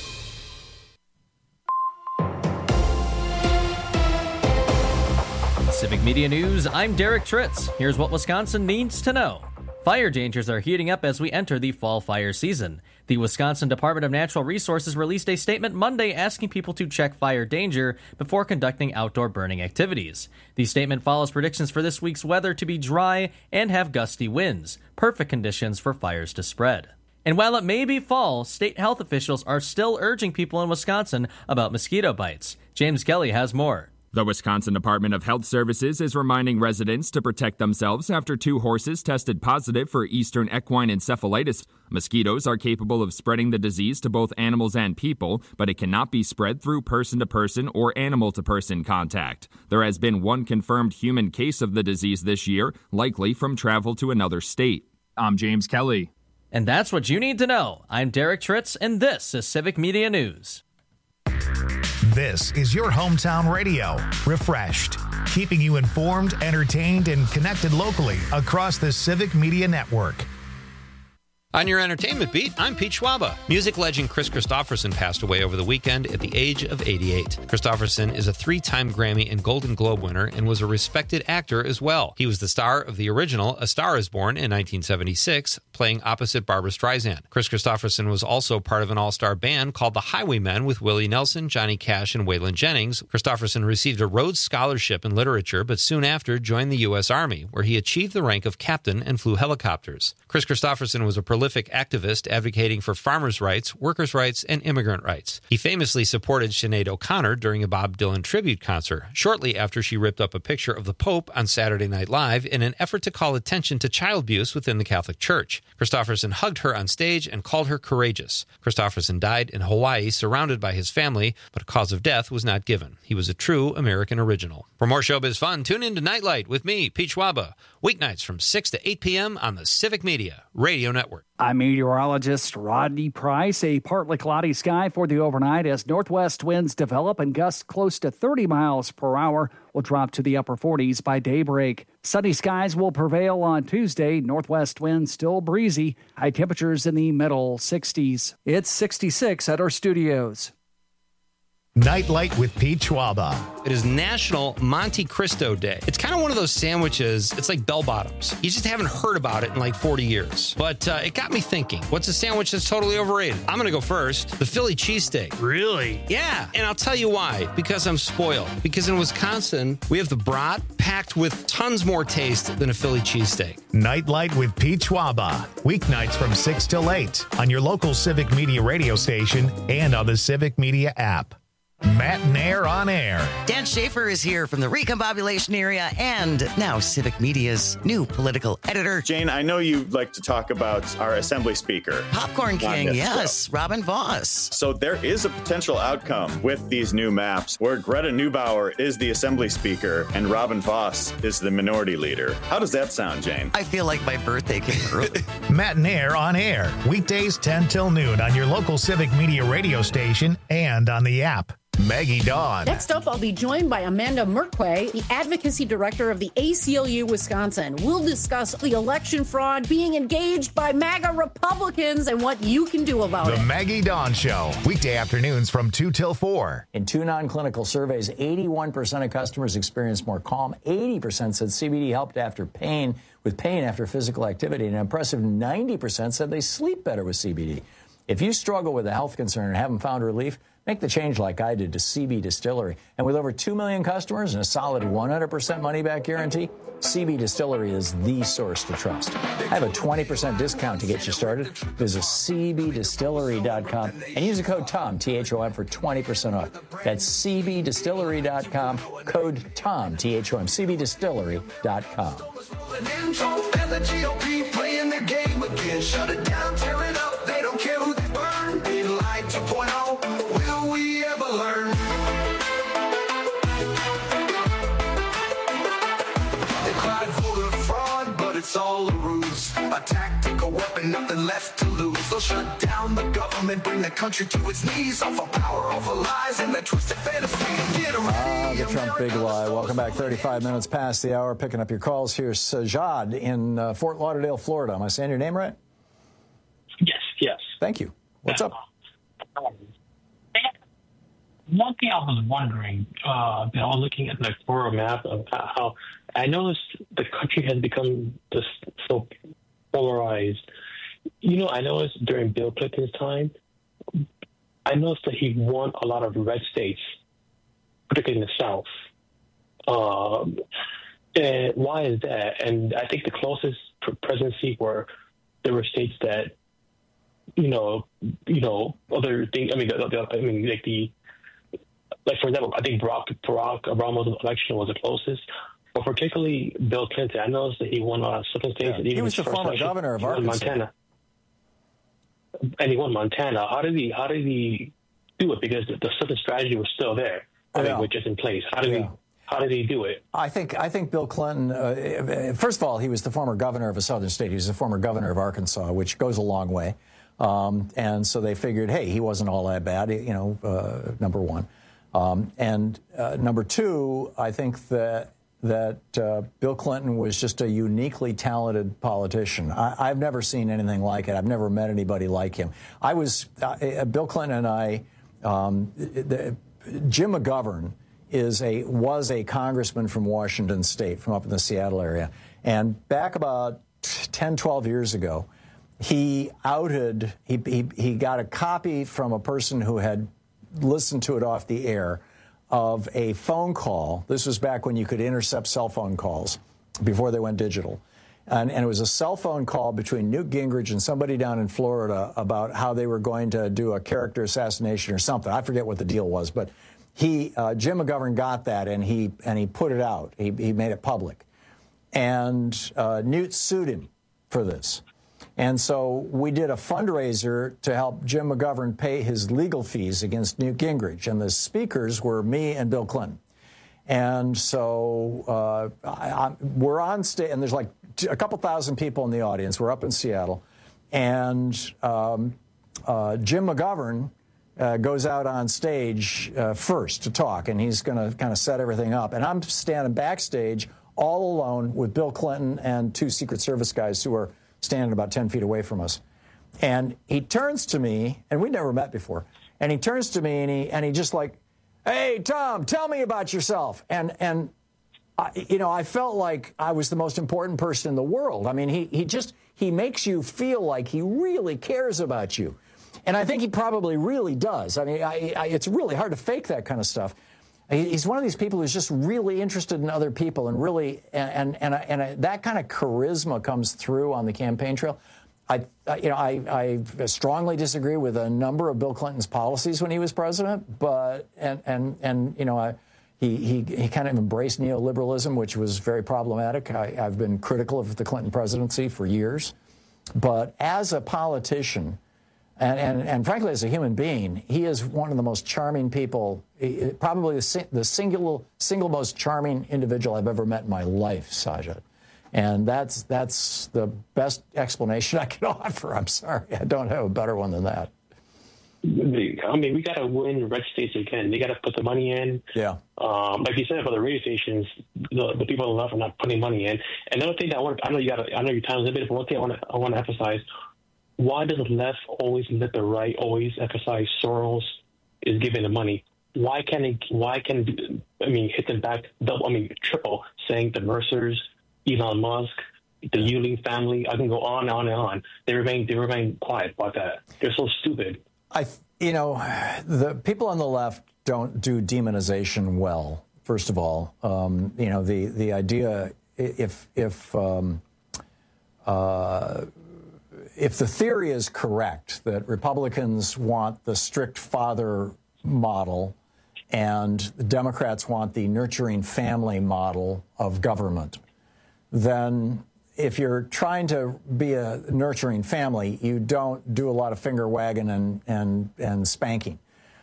Civic Media News, I'm Derek Tritz. Here's what Wisconsin needs to know. Fire dangers are heating up as we enter the fall fire season. The Wisconsin Department of Natural Resources released a statement Monday asking people to check fire danger before conducting outdoor burning activities. The statement follows predictions for this week's weather to be dry and have gusty winds, perfect conditions for fires to spread. And while it may be fall, state health officials are still urging people in Wisconsin about mosquito bites. James Kelly has more. The Wisconsin Department of Health Services is reminding residents to protect themselves after two horses tested positive for Eastern equine encephalitis. Mosquitoes are capable of spreading the disease to both animals and people, but it cannot be spread through person-to-person or animal-to-person contact. There has been one confirmed human case of the disease this year, likely from travel to another state. I'm James Kelly. And that's what you need to know. I'm Derek Tritz, and this is Civic Media News. This is your hometown radio, refreshed, keeping you informed, entertained, and connected locally across the Civic Media Network. On your entertainment beat, I'm Pete Schwaba. Music legend Kris Kristofferson passed away over the weekend at the age of eighty-eight. Kristofferson is a three-time Grammy and Golden Globe winner and was a respected actor as well. He was the star of the original A Star is Born in nineteen seventy-six, playing opposite Barbra Streisand. Kris Kristofferson was also part of an all-star band called the Highwaymen with Willie Nelson, Johnny Cash, and Waylon Jennings. Kristofferson received a Rhodes Scholarship in literature, but soon after joined the U S Army, where he achieved the rank of captain and flew helicopters. Kris Kristofferson was a prolific activist advocating for farmers' rights, workers' rights, and immigrant rights. He famously supported Sinead O'Connor during a Bob Dylan tribute concert, shortly after she ripped up a picture of the Pope on Saturday Night Live in an effort to call attention to child abuse within the Catholic Church. Kristofferson hugged her on stage and called her courageous. Kristofferson died in Hawaii, surrounded by his family, but a cause of death was not given. He was a true American original. For more showbiz fun, tune in to Nightlight with me, Pete Schwaba, weeknights from six to eight p.m. on the Civic Media Radio Network. I'm meteorologist Rodney Price. A partly cloudy sky for the overnight as northwest winds develop and gusts close to thirty miles per hour will drop to the upper forties by daybreak. Sunny skies will prevail on Tuesday. Northwest winds still breezy. High temperatures in the middle sixties. It's sixty-six at our studios. Nightlight with Pete Schwaba. It is National Monte Cristo Day. It's kind of one of those sandwiches, it's like bell bottoms. You just haven't heard about it in like forty years. But uh, it got me thinking, what's a sandwich that's totally overrated? I'm going to go first. The Philly cheesesteak. Really? Yeah, and I'll tell you why. Because I'm spoiled. Because in Wisconsin, we have the brat packed with tons more taste than a Philly cheesesteak. Nightlight with Pete Schwaba. Weeknights from six till eight on your local Civic Media radio station and on the Civic Media app. Matt Nair on air. Dan Schaefer is here from the Recombobulation area and now Civic Media's new political editor. Jane, I know you like to talk about our Assembly Speaker. Popcorn King, yes, show. Robin Vos. So there is a potential outcome with these new maps where Greta Neubauer is the Assembly Speaker and Robin Vos is the Minority Leader. How does that sound, Jane? I feel like my birthday came early. Matt Nair on air. Weekdays ten till noon on your local Civic Media radio station and on the app. Maggie Dawn. Next up, I'll be joined by Amanda Merkwe, the advocacy director of the A C L U Wisconsin. We'll discuss the election fraud being engaged by MAGA Republicans and what you can do about the it. The Maggie Dawn Show, weekday afternoons from two till four. In two non-clinical surveys, eighty-one percent of customers experienced more calm. eighty percent said C B D helped after pain, with pain after physical activity. And an impressive ninety percent said they sleep better with C B D. If you struggle with a health concern and haven't found relief, make the change like I did to C B Distillery. And with over two million customers and a solid one hundred percent money-back guarantee, C B Distillery is the source to trust. I have a twenty percent discount to get you started. Visit C B distillery dot com and use the code TOM, T H O M, for twenty percent off. That's C B distillery dot com, code TOM, T H O M, C B distillery dot com. Shut it down, tear it up, they don't care who they burn. Green light two point oh, will we ever learn? They cried voter fraud, but it's all a ruse. A tactical weapon, nothing left to lose. They'll shut down the government, bring the country to its knees. Off of power, off of lies, and that twisted fantasy. Get ah, the Trump big lie. Welcome back, thirty-five minutes past the hour. Picking up your calls. Here's Sajad in uh, Fort Lauderdale, Florida. Am I saying your name right? Yes, yes. Thank you. What's up? Um, one thing I was wondering, uh, I was looking at the thorough map of how I noticed the country has become just so polarized. You know, I noticed during Bill Clinton's time, I noticed that he won a lot of red states, particularly in the South. Um, and why is that? And I think the closest presidency were there were states that, you know, you know, other things. I mean, the, the, I mean, like the, like for example, I think Barack, Barack Obama's election was the closest, but particularly Bill Clinton. I noticed that he won a lot of southern states. Yeah, he was the former election, governor of Arkansas, Montana, and he won Montana. How did he? How did he do it? Because the, the southern strategy was still there. I yeah. mean, which is in place. How did yeah. he? How did he do it? I think I think Bill Clinton, uh, first of all, he was the former governor of a southern state. He was the former governor of Arkansas, which goes a long way. Um, and so they figured, hey, he wasn't all that bad, you know, uh, number one. Um, and uh, number two, I think that that uh, Bill Clinton was just a uniquely talented politician. I, I've never seen anything like it. I've never met anybody like him. I was, uh, Bill Clinton and I, um, the, Jim McGovern, is a was a congressman from Washington State, from up in the Seattle area. And back about ten, twelve years ago, he outed, he, he, he got a copy from a person who had listened to it off the air of a phone call. This was back when you could intercept cell phone calls before they went digital. And, and it was a cell phone call between Newt Gingrich and somebody down in Florida about how they were going to do a character assassination or something. I forget what the deal was, but He, uh, Jim McGovern got that, and he and he put it out. He, he made it public, and uh, Newt sued him for this. And so we did a fundraiser to help Jim McGovern pay his legal fees against Newt Gingrich, and the speakers were me and Bill Clinton. And so uh, I, I, we're on stage, and there's like a couple thousand people in the audience. We're up in Seattle, and um, uh, Jim McGovern Uh, goes out on stage uh, first to talk, and he's going to kind of set everything up. And I'm standing backstage all alone with Bill Clinton and two Secret Service guys who are standing about ten feet away from us. And he turns to me, and we'd never met before, and he turns to me, and he, and he just like, Hey, Tom, tell me about yourself. And, and I, you know, I felt like I was the most important person in the world. I mean, he, he just, he makes you feel like he really cares about you. And I think he probably really does. I mean, I, I, it's really hard to fake that kind of stuff. He's one of these people who's just really interested in other people, and really, and and and, and that kind of charisma comes through on the campaign trail. I, you know, I, I strongly disagree with a number of Bill Clinton's policies when he was president, but and and and you know, I, he he he kind of embraced neoliberalism, which was very problematic. I, I've been critical of the Clinton presidency for years, but as a politician. And, and, and frankly, as a human being, he is one of the most charming people, probably the, the single, single most charming individual I've ever met in my life, Sajid. And that's, that's the best explanation I can offer. I'm sorry. I don't have a better one than that. I mean, we got to win red states again. They got to put the money in. Yeah. Um, like you said about the radio stations, the, the people on the left are not putting money in. And another thing that I want, I know you got, I know your time's limited, but one thing I want to, I want to emphasize. Why does the left always let the right always emphasize Soros is giving the money? Why can't it, why can I mean hit them back double? I mean triple, saying the Mercers, Elon Musk, the Yuling family. I can go on and on and on. They remain they remain quiet about that. They're so stupid. I you know the people on the left don't do demonization well. First of all, um, you know the the idea if if um, uh, If the theory is correct that Republicans want the strict father model and the Democrats want the nurturing family model of government, then if you're trying to be a nurturing family, you don't do a lot of finger wagging and, and, and spanking.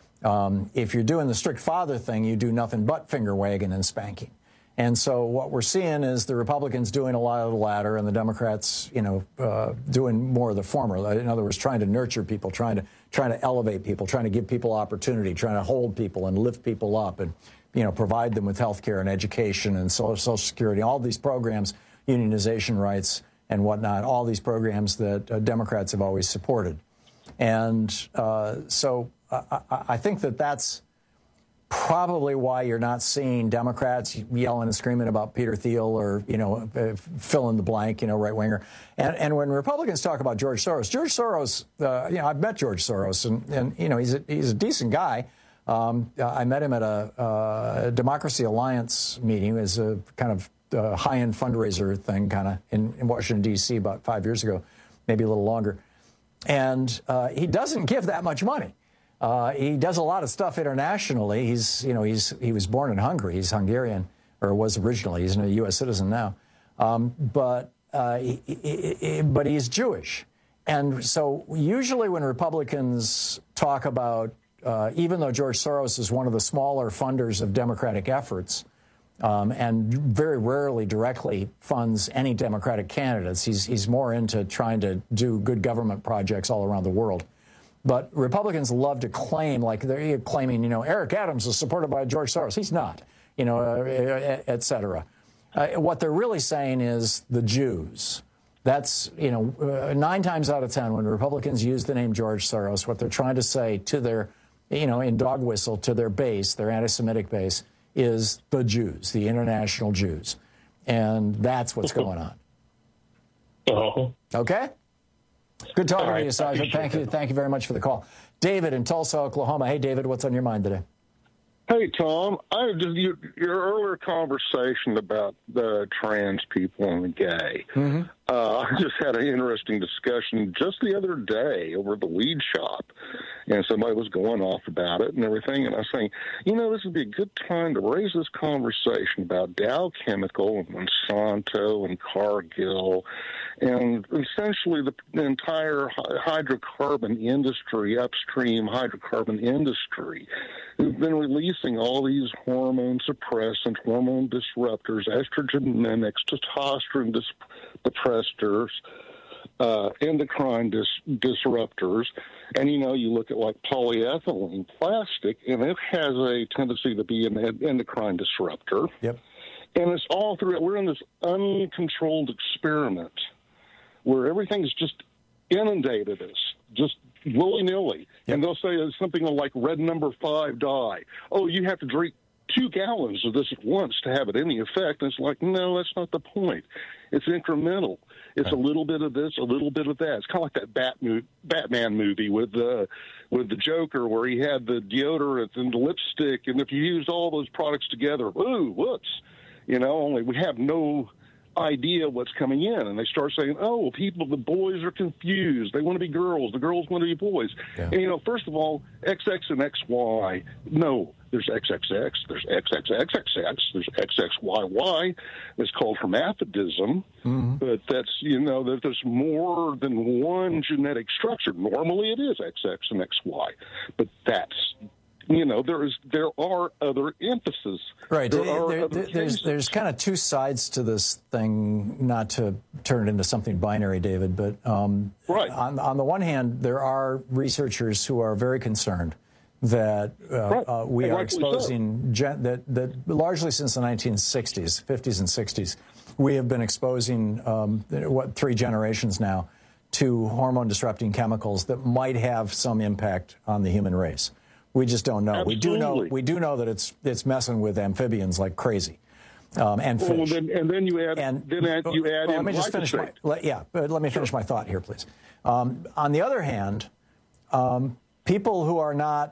Um, if you're doing the strict father thing, you do nothing but finger wagging and spanking. And so what we're seeing is the Republicans doing a lot of the latter and the Democrats, you know, uh, doing more of the former. In other words, trying to nurture people, trying to trying to elevate people, trying to give people opportunity, trying to hold people and lift people up and, you know, provide them with health care and education and Social Security, all these programs, unionization rights and whatnot, all these programs that uh, Democrats have always supported. And uh, so I, I think that that's probably why you're not seeing Democrats yelling and screaming about Peter Thiel or, you know, fill in the blank, you know, right-winger. And, and when Republicans talk about George Soros, George Soros, uh, you know, I've met George Soros, and, and you know, he's a, he's a decent guy. Um, I met him at a uh, Democracy Alliance meeting. It was a kind of uh, high-end fundraiser thing kind of in, in Washington, D C about five years ago, maybe a little longer. And uh, he doesn't give that much money. Uh, he does a lot of stuff internationally. He's, you know, he's he was born in Hungary. He's Hungarian, or was originally. He's a U S citizen now, um, but uh, he, he, he, but he's Jewish, and so usually when Republicans talk about, uh, even though George Soros is one of the smaller funders of democratic efforts, um, and very rarely directly funds any Democratic candidates, he's he's more into trying to do good government projects all around the world. But Republicans love to claim, like they're claiming, you know, Eric Adams is supported by George Soros. He's not, you know, uh, et cetera. Uh, what they're really saying is the Jews. That's, you know, uh, nine times out of ten, when Republicans use the name George Soros, what they're trying to say to their, you know, in dog whistle to their base, their anti-Semitic base, is the Jews, the international Jews. And that's what's going on. Oh. Okay? Good talking right, to you, Sajid. Thank you. Thank you very much for the call. David in Tulsa, Oklahoma. Hey, David, what's on your mind today? Hey, Tom. I just you, your earlier conversation about the trans people and the gay. Mm-hmm. Uh, I just had an interesting discussion just the other day over the weed shop, and somebody was going off about it and everything. And I was saying, you know, this would be a good time to raise this conversation about Dow Chemical and Monsanto and Cargill, and essentially the, the entire hydrocarbon industry, upstream hydrocarbon industry, who've been releasing all these hormone suppressants, hormone disruptors, estrogen mimics, testosterone dis- depressors, uh, endocrine dis- disruptors. And, you know, you look at like polyethylene plastic, and it has a tendency to be an endocrine disruptor. Yep. And it's all through it. We're in this uncontrolled experiment where everything's just inundated us, just willy-nilly. Yep. And they'll say something like red number five dye. Oh, you have to drink two gallons of this at once to have it any effect. And it's like, no, that's not the point. It's incremental. It's right. a little bit of this, a little bit of that. It's kind of like that Bat mo- Batman movie with uh, with the Joker, where he had the deodorant and the lipstick, and if you used all those products together, ooh, whoops, you know. Only we have no idea what's coming in, and they start saying, oh, people, the boys are confused. They want to be girls. The girls want to be boys. Yeah. And, you know, first of all, X X and X Y, no, there's X X X, there's X X X X X, there's X X Y Y. It's called hermaphrodism, mm-hmm. but that's, you know, that there's more than one genetic structure. Normally it is X X and X Y, but that's, you know, there is there are other emphases. Right. There there, are there, other there's there's kind of two sides to this thing. Not to turn it into something binary, David, but um, right. on on the one hand, there are researchers who are very concerned that uh, right. uh, we and are exposing so. gen- that that largely since the nineteen sixties, fifties, and sixties, we have been exposing um, what three generations now to hormone disrupting chemicals that might have some impact on the human race. We just don't know. Absolutely. We do know. We do know that it's it's messing with amphibians like crazy, um, and fish. Well, then, and then you add. And then add, you add. Well, in let me just finish my. Let, yeah, but let me finish sure. my thought here, please. Um, on the other hand, um, people who are not,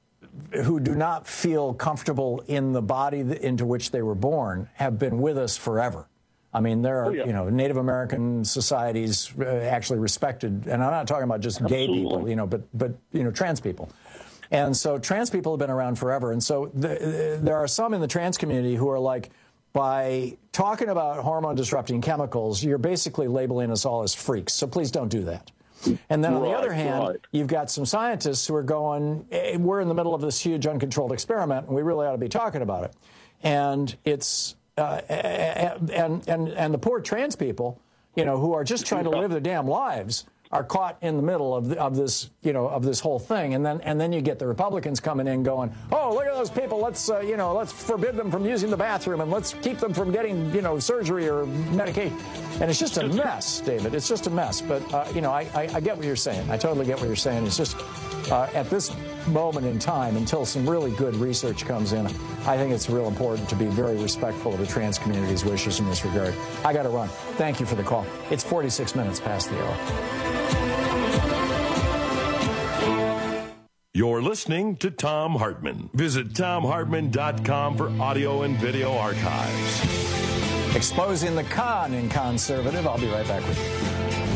who do not feel comfortable in the body into which they were born, have been with us forever. I mean, there are, oh, yeah. you know, Native American societies uh, actually respected, and I'm not talking about just Absolutely. gay people, you know, but but you know, trans people. And so trans people have been around forever. And so the, there are some in the trans community who are like, by talking about hormone disrupting chemicals, you're basically labeling us all as freaks. So please don't do that. And then on right, the other hand, right. you've got some scientists who are going, hey, we're in the middle of this huge uncontrolled experiment, and we really ought to be talking about it. And it's uh, and and and the poor trans people, you know, who are just trying to live their damn lives, are caught in the middle of, the, of this, you know, of this whole thing, and then and then you get the Republicans coming in, going, "Oh, look at those people! Let's, uh, you know, let's forbid them from using the bathroom, and let's keep them from getting, you know, surgery or medication." And it's just a mess, David. It's just a mess. But uh, you know, I, I, I get what you're saying. I totally get what you're saying. It's just uh, at this moment in time, until some really good research comes in, I think it's real important to be very respectful of the trans community's wishes in this regard. I got to run. Thank you for the call. It's forty-six minutes past the hour. You're listening to Thom Hartmann. Visit Thom Hartmann dot com for audio and video archives. Exposing the con in conservative. I'll be right back with you.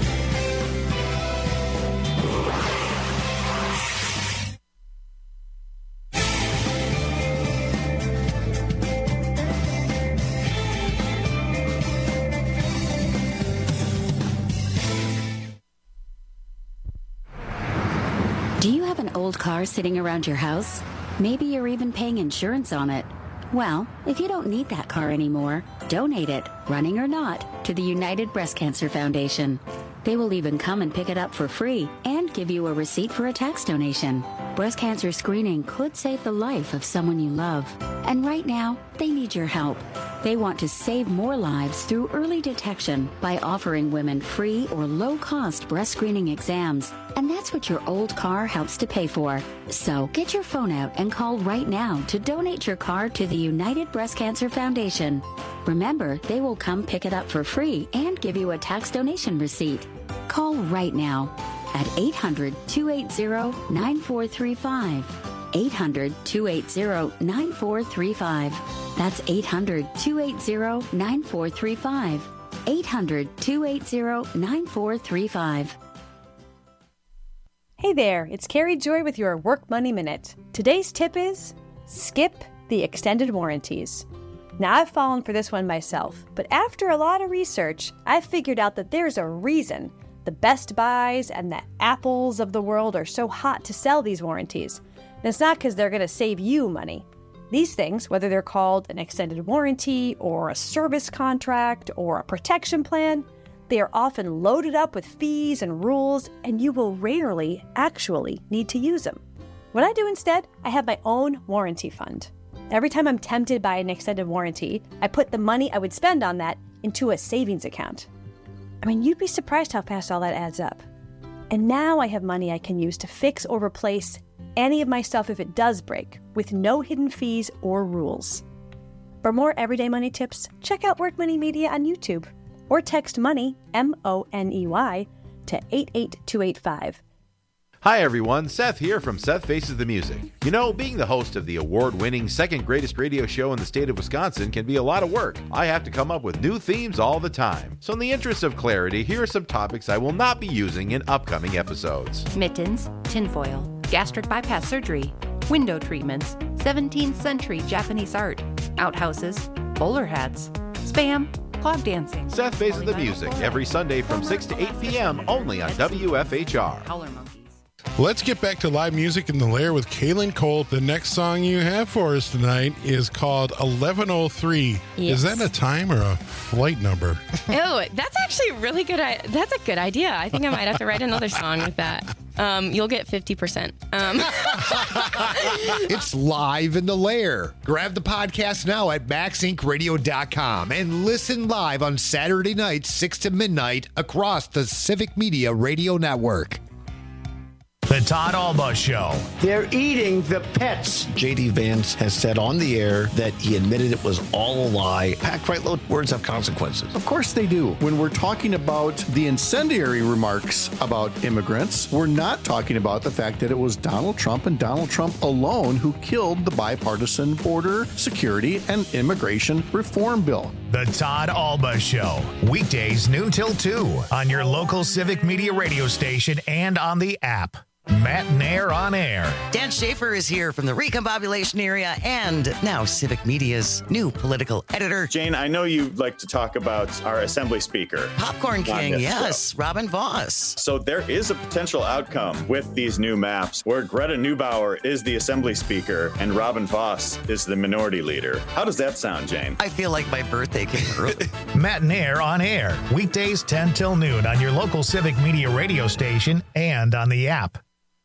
Do you have an old car sitting around your house? Maybe you're even paying insurance on it. Well, if you don't need that car anymore, donate it, running or not, to the United Breast Cancer Foundation. They will even come and pick it up for free and give you a receipt for a tax donation. Breast cancer screening could save the life of someone you love. And right now, they need your help. They want to save more lives through early detection by offering women free or low-cost breast screening exams. And that's what your old car helps to pay for. So get your phone out and call right now to donate your car to the United Breast Cancer Foundation. Remember, they will come pick it up for free and give you a tax donation receipt. Call right now at eight hundred, two eight zero, nine four three five. eight hundred, two eight zero, nine four three five. That's eight hundred, two eight zero, nine four three five. eight hundred, two eight zero, nine four three five. Hey there, it's Carrie Joy with your Work Money Minute. Today's tip is skip the extended warranties. Now, I've fallen for this one myself, but after a lot of research, I've figured out that there's a reason the Best Buys and the Apples of the world are so hot to sell these warranties. And it's not because they're going to save you money. These things, whether they're called an extended warranty or a service contract or a protection plan, they are often loaded up with fees and rules, and you will rarely actually need to use them. What I do instead, I have my own warranty fund. Every time I'm tempted by an extended warranty, I put the money I would spend on that into a savings account. I mean, you'd be surprised how fast all that adds up. And now I have money I can use to fix or replace any of my stuff if it does break, with no hidden fees or rules. For more everyday money tips, check out Work Money Media on YouTube or text MONEY, M O N E Y, to eight eight two eight five. Hi everyone, Seth here from Seth Faces the Music. You know, being the host of the award-winning second greatest radio show in the state of Wisconsin can be a lot of work. I have to come up with new themes all the time. So in the interest of clarity, here are some topics I will not be using in upcoming episodes. Mittens, tinfoil, gastric bypass surgery, window treatments, seventeenth century Japanese art, outhouses, bowler hats, spam, clog dancing. Seth Faces the Music every Sunday from six to eight p.m. only on W F H R. Let's get back to live music in the Lair with Kaylin Colt. The next song you have for us tonight is called eleven oh three. Yes. Is that a time or a flight number? Oh, that's actually a really good. I- that's a good idea. I think I might have to write another song with that. Um, you'll get fifty percent. Um. It's live in the Lair. Grab the podcast now at max inc radio dot com and listen live on Saturday nights, six to midnight, across the Civic Media Radio Network. The Todd Alba Show. They're eating the pets. J D. Vance has said on the air that he admitted it was all a lie. Pat Kreitlow, words have consequences. Of course they do. When we're talking about the incendiary remarks about immigrants, we're not talking about the fact that it was Donald Trump and Donald Trump alone who killed the bipartisan border security and immigration reform bill. The Todd Alba Show. Weekdays noon till two on your local Civic Media radio station and on the app. Matt Nair on air. Dan Schaefer is here from the Recombobulation area and now Civic Media's new political editor. Jane, I know you like to talk about our Assembly Speaker. Popcorn King, yes, show. Robin Voss. So there is a potential outcome with these new maps where Greta Neubauer is the Assembly Speaker and Robin Voss is the Minority Leader. How does that sound, Jane? I feel like my birthday came early. Matt Nair on air. Weekdays ten till noon on your local Civic Media radio station and on the app.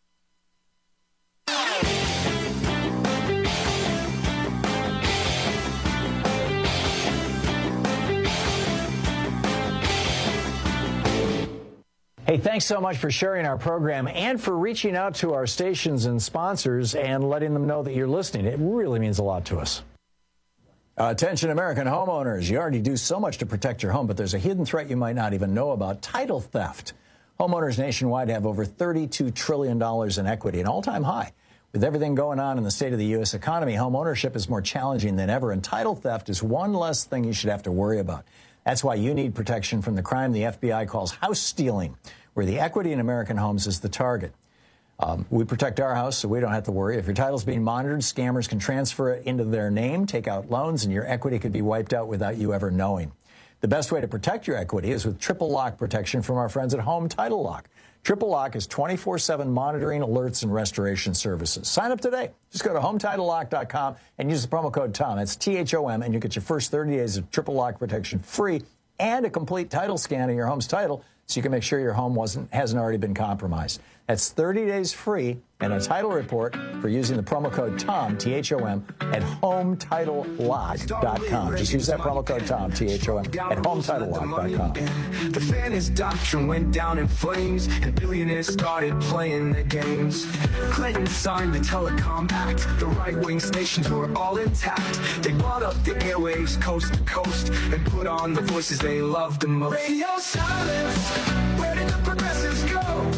Hey, thanks so much for sharing our program and for reaching out to our stations and sponsors and letting them know that you're listening. It really means a lot to us. Uh, attention, American homeowners. You already do so much to protect your home, but there's a hidden threat you might not even know about: title theft. Homeowners nationwide have over thirty-two trillion dollars in equity, an all-time high. With everything going on in the state of the U S economy, home ownership is more challenging than ever, and title theft is one less thing you should have to worry about. That's why you need protection from the crime the F B I calls house stealing, where the equity in American homes is the target. Um, we protect our house, so we don't have to worry. If your title's being monitored, scammers can transfer it into their name, take out loans, and your equity could be wiped out without you ever knowing. The best way to protect your equity is with triple lock protection from our friends at Home Title Lock. Triple Lock is twenty-four seven monitoring, alerts, and restoration services. Sign up today. Just go to home title lock dot com and use the promo code TOM. That's T H O M, and you get your first thirty days of Triple Lock protection free and a complete title scan of your home's title, so you can make sure your home wasn't hasn't already been compromised. That's thirty days free and a title report for using the promo code TOM, T H O M, at home title lock dot com. Just use that promo code TOM, T H O M, at home title lock dot com. The fairness doctrine went down in flames, and billionaires started playing the games. Clinton signed the Telecom Act. The right-wing stations were all intact. They bought up the airwaves coast to coast and put on the voices they loved the most. Radio silence, where did the progressives go?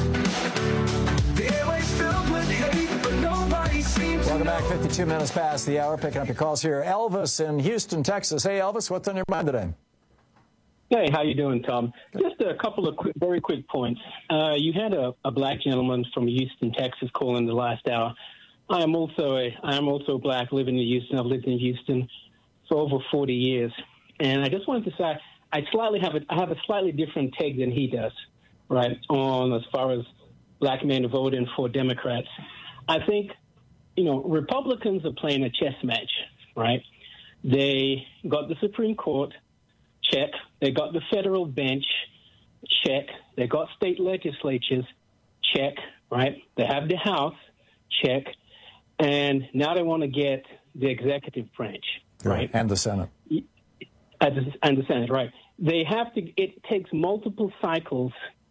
The airwaves filled with hate, but nobody seems to Welcome know. back, fifty-two minutes past the hour. Picking up your calls here. Elvis in Houston, Texas. Hey, Elvis, what's on your mind today? Hey, how you doing, Tom? Just a couple of quick, very quick points. Uh, you had a, a black gentleman from Houston, Texas, call in the last hour. I am also a I am also black, living in Houston. I've lived in Houston for over forty years, and I just wanted to say I slightly have a I have a slightly different take than he does, right? On as far as black men voting for Democrats. I think, you know, Republicans are playing a chess match, right? They got the Supreme Court, check. They got the federal bench, check. They got state legislatures, check, right? They have the House, check. And now they want to get the executive branch, right? right. And the Senate. And the, and the Senate, right. They have to, it takes multiple cycles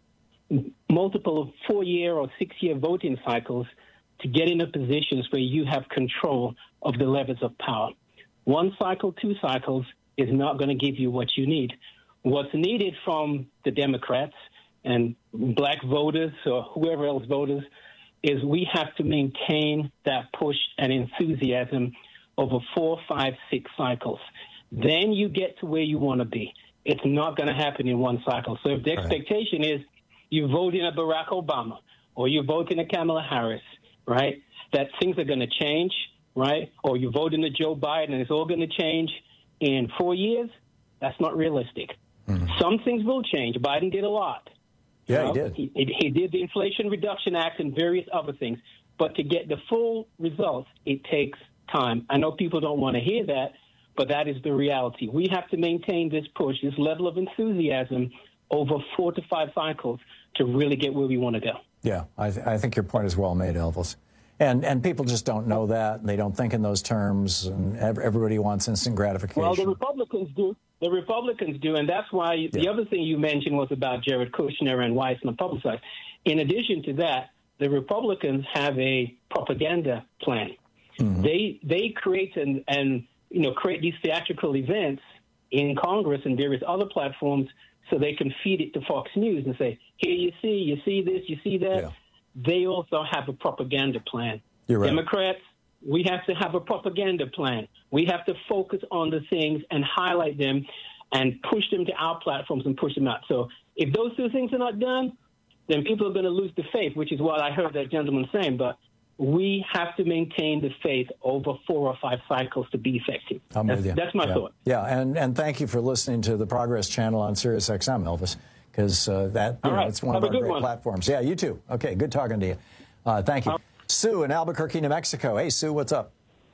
multiple four-year or six-year voting cycles to get into positions where you have control of the levers of power. One cycle, two cycles is not going to give you what you need. What's needed from the Democrats and black voters or whoever else voters is we have to maintain that push and enthusiasm over four, five, six cycles. Then you get to where you want to be. It's not going to happen in one cycle. So if the expectation is you vote in a Barack Obama or you vote in a Kamala Harris, right, that things are going to change, right, or you vote in a Joe Biden and it's all going to change in four years, that's not realistic. Mm-hmm. Some things will change. Biden did a lot. Yeah, you know, he did. He, he did the Inflation Reduction Act and various other things. But to get the full results, it takes time. I know people don't want to hear that, but that is the reality. We have to maintain this push, this level of enthusiasm over four to five cycles to really get where we want to go. Yeah, I, th- I think your point is well made, Elvis. And and people just don't know that. And they don't think in those terms. And ev- everybody wants instant gratification. Well, the Republicans do. The Republicans do. And that's why yeah. the other thing you mentioned was about Jared Kushner and why it's not publicized. In addition to that, the Republicans have a propaganda plan. Mm-hmm. They they create and, and you know create these theatrical events in Congress and various other platforms so they can feed it to Fox News and say, here you see, you see this, you see that. Yeah. They also have a propaganda plan. You're right. Democrats, we have to have a propaganda plan. We have to focus on the things and highlight them and push them to our platforms and push them out. So if those two things are not done, then people are going to lose the faith, which is what I heard that gentleman saying. But we have to maintain the faith over four or five cycles to be effective. I'm that's, with you. That's my yeah. thought. Yeah, and, and thank you for listening to the Progress Channel on Sirius X M, Elvis, because uh, that you know, right. it's one Have of a our good great one. platforms. Yeah, you too. Okay, good talking to you. Uh, thank you. Um, Sue in Albuquerque, New Mexico. Hey, Sue, what's up?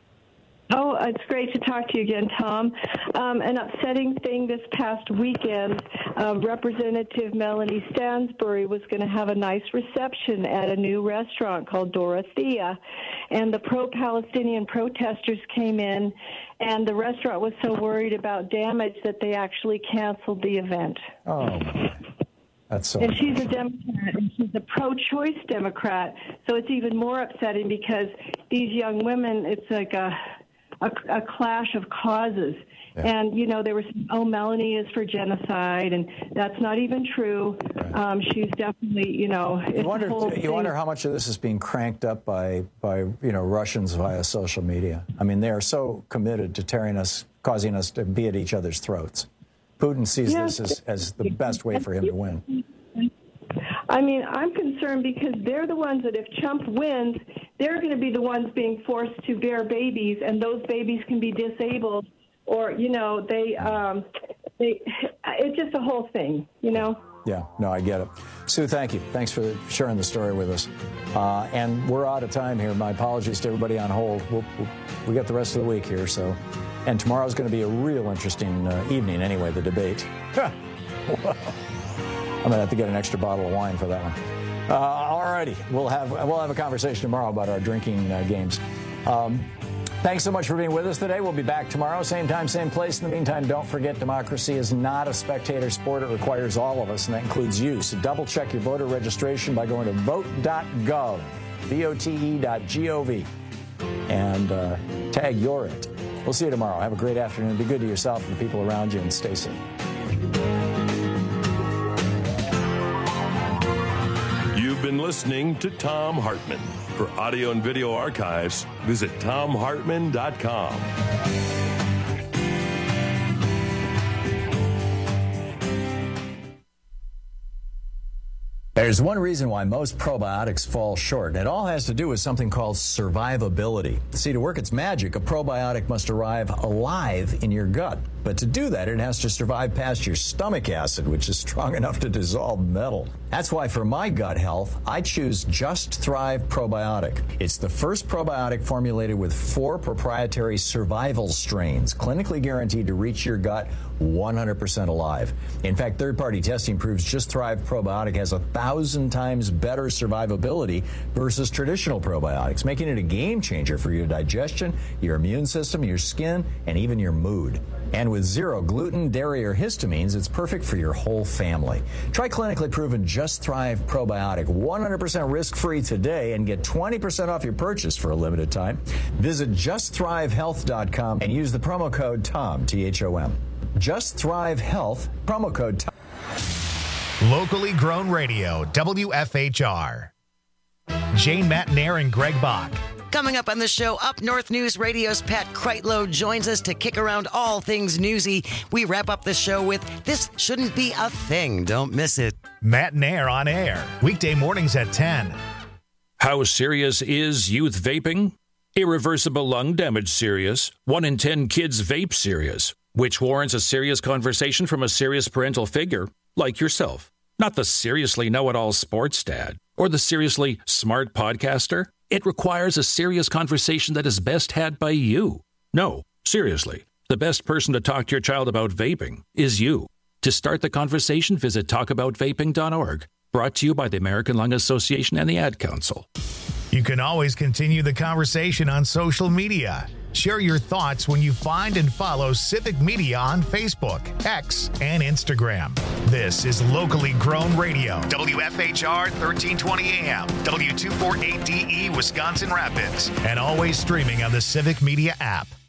Oh, it's great to talk to you again, Tom. Um, an upsetting thing this past weekend, uh, Representative Melanie Stansbury was going to have a nice reception at a new restaurant called Dorothea, and the pro-Palestinian protesters came in, and the restaurant was so worried about damage that they actually canceled the event. Oh, that's so. And she's a Democrat, and she's a pro-choice Democrat, so it's even more upsetting because these young women, it's like a... A, a clash of causes. Yeah. And, you know, there was, oh, Melanie is for genocide, and that's not even true. Right. Um, she's definitely, you know... You wonder, you wonder how much of this is being cranked up by, by, you know, Russians via social media. I mean, they are so committed to tearing us, causing us to be at each other's throats. Putin sees yes. this as, as the best way for him to win. I mean, I'm concerned because they're the ones that if Trump wins, they're going to be the ones being forced to bear babies, and those babies can be disabled, or, you know, they, um, they, it's just a whole thing, you know? Yeah, no, I get it. Sue, thank you. Thanks for sharing the story with us. Uh, and we're out of time here. My apologies to everybody on hold. We'll, we'll, we got the rest of the week here, so. And tomorrow's going to be a real interesting uh, evening anyway, the debate. I'm going to have to get an extra bottle of wine for that one. Uh, all righty. We'll have, we'll have a conversation tomorrow about our drinking uh, games. Um, thanks so much for being with us today. We'll be back tomorrow, same time, same place. In the meantime, don't forget democracy is not a spectator sport. It requires all of us, and that includes you. So double check your voter registration by going to vote dot gov, V O T E dot G O V, and uh, tag you're it. We'll see you tomorrow. Have a great afternoon. Be good to yourself and the people around you, and stay safe. You've been listening to Thom Hartmann. For audio and video archives, visit Thom Hartmann dot com. There's one reason why most probiotics fall short, and it all has to do with something called survivability. See, to work its magic, a probiotic must arrive alive in your gut. But to do that, it has to survive past your stomach acid, which is strong enough to dissolve metal. That's why for my gut health, I choose Just Thrive Probiotic. It's the first probiotic formulated with four proprietary survival strains, clinically guaranteed to reach your gut one hundred percent alive. In fact, third-party testing proves Just Thrive Probiotic has a thousand times better survivability versus traditional probiotics, making it a game changer for your digestion, your immune system, your skin, and even your mood. And with zero gluten, dairy, or histamines, it's perfect for your whole family. Try clinically proven Just Thrive Probiotic one hundred percent risk-free today and get twenty percent off your purchase for a limited time. Visit just thrive health dot com and use the promo code TOM, T H O M. Just Thrive Health, promo code TOM. Locally grown radio, W F H R. Jane Matnair and Greg Bach. Coming up on the show, Up North News Radio's Pat Kreitlow joins us to kick around all things newsy. We wrap up the show with This Shouldn't Be a Thing. Don't miss it. Matnair on air, weekday mornings at ten. How serious is youth vaping? Irreversible lung damage serious. One in ten kids vape serious, which warrants a serious conversation from a serious parental figure like yourself. Not the seriously know-it-all sports dad or the seriously smart podcaster. It requires a serious conversation that is best had by you. No, seriously, the best person to talk to your child about vaping is you. To start the conversation, visit talk about vaping dot org. Brought to you by the American Lung Association and the Ad Council. You can always continue the conversation on social media. Share your thoughts when you find and follow Civic Media on Facebook, X, and Instagram. This is Locally Grown Radio, W F H R thirteen twenty A M, W two forty-eight D E, Wisconsin Rapids, and always streaming on the Civic Media app.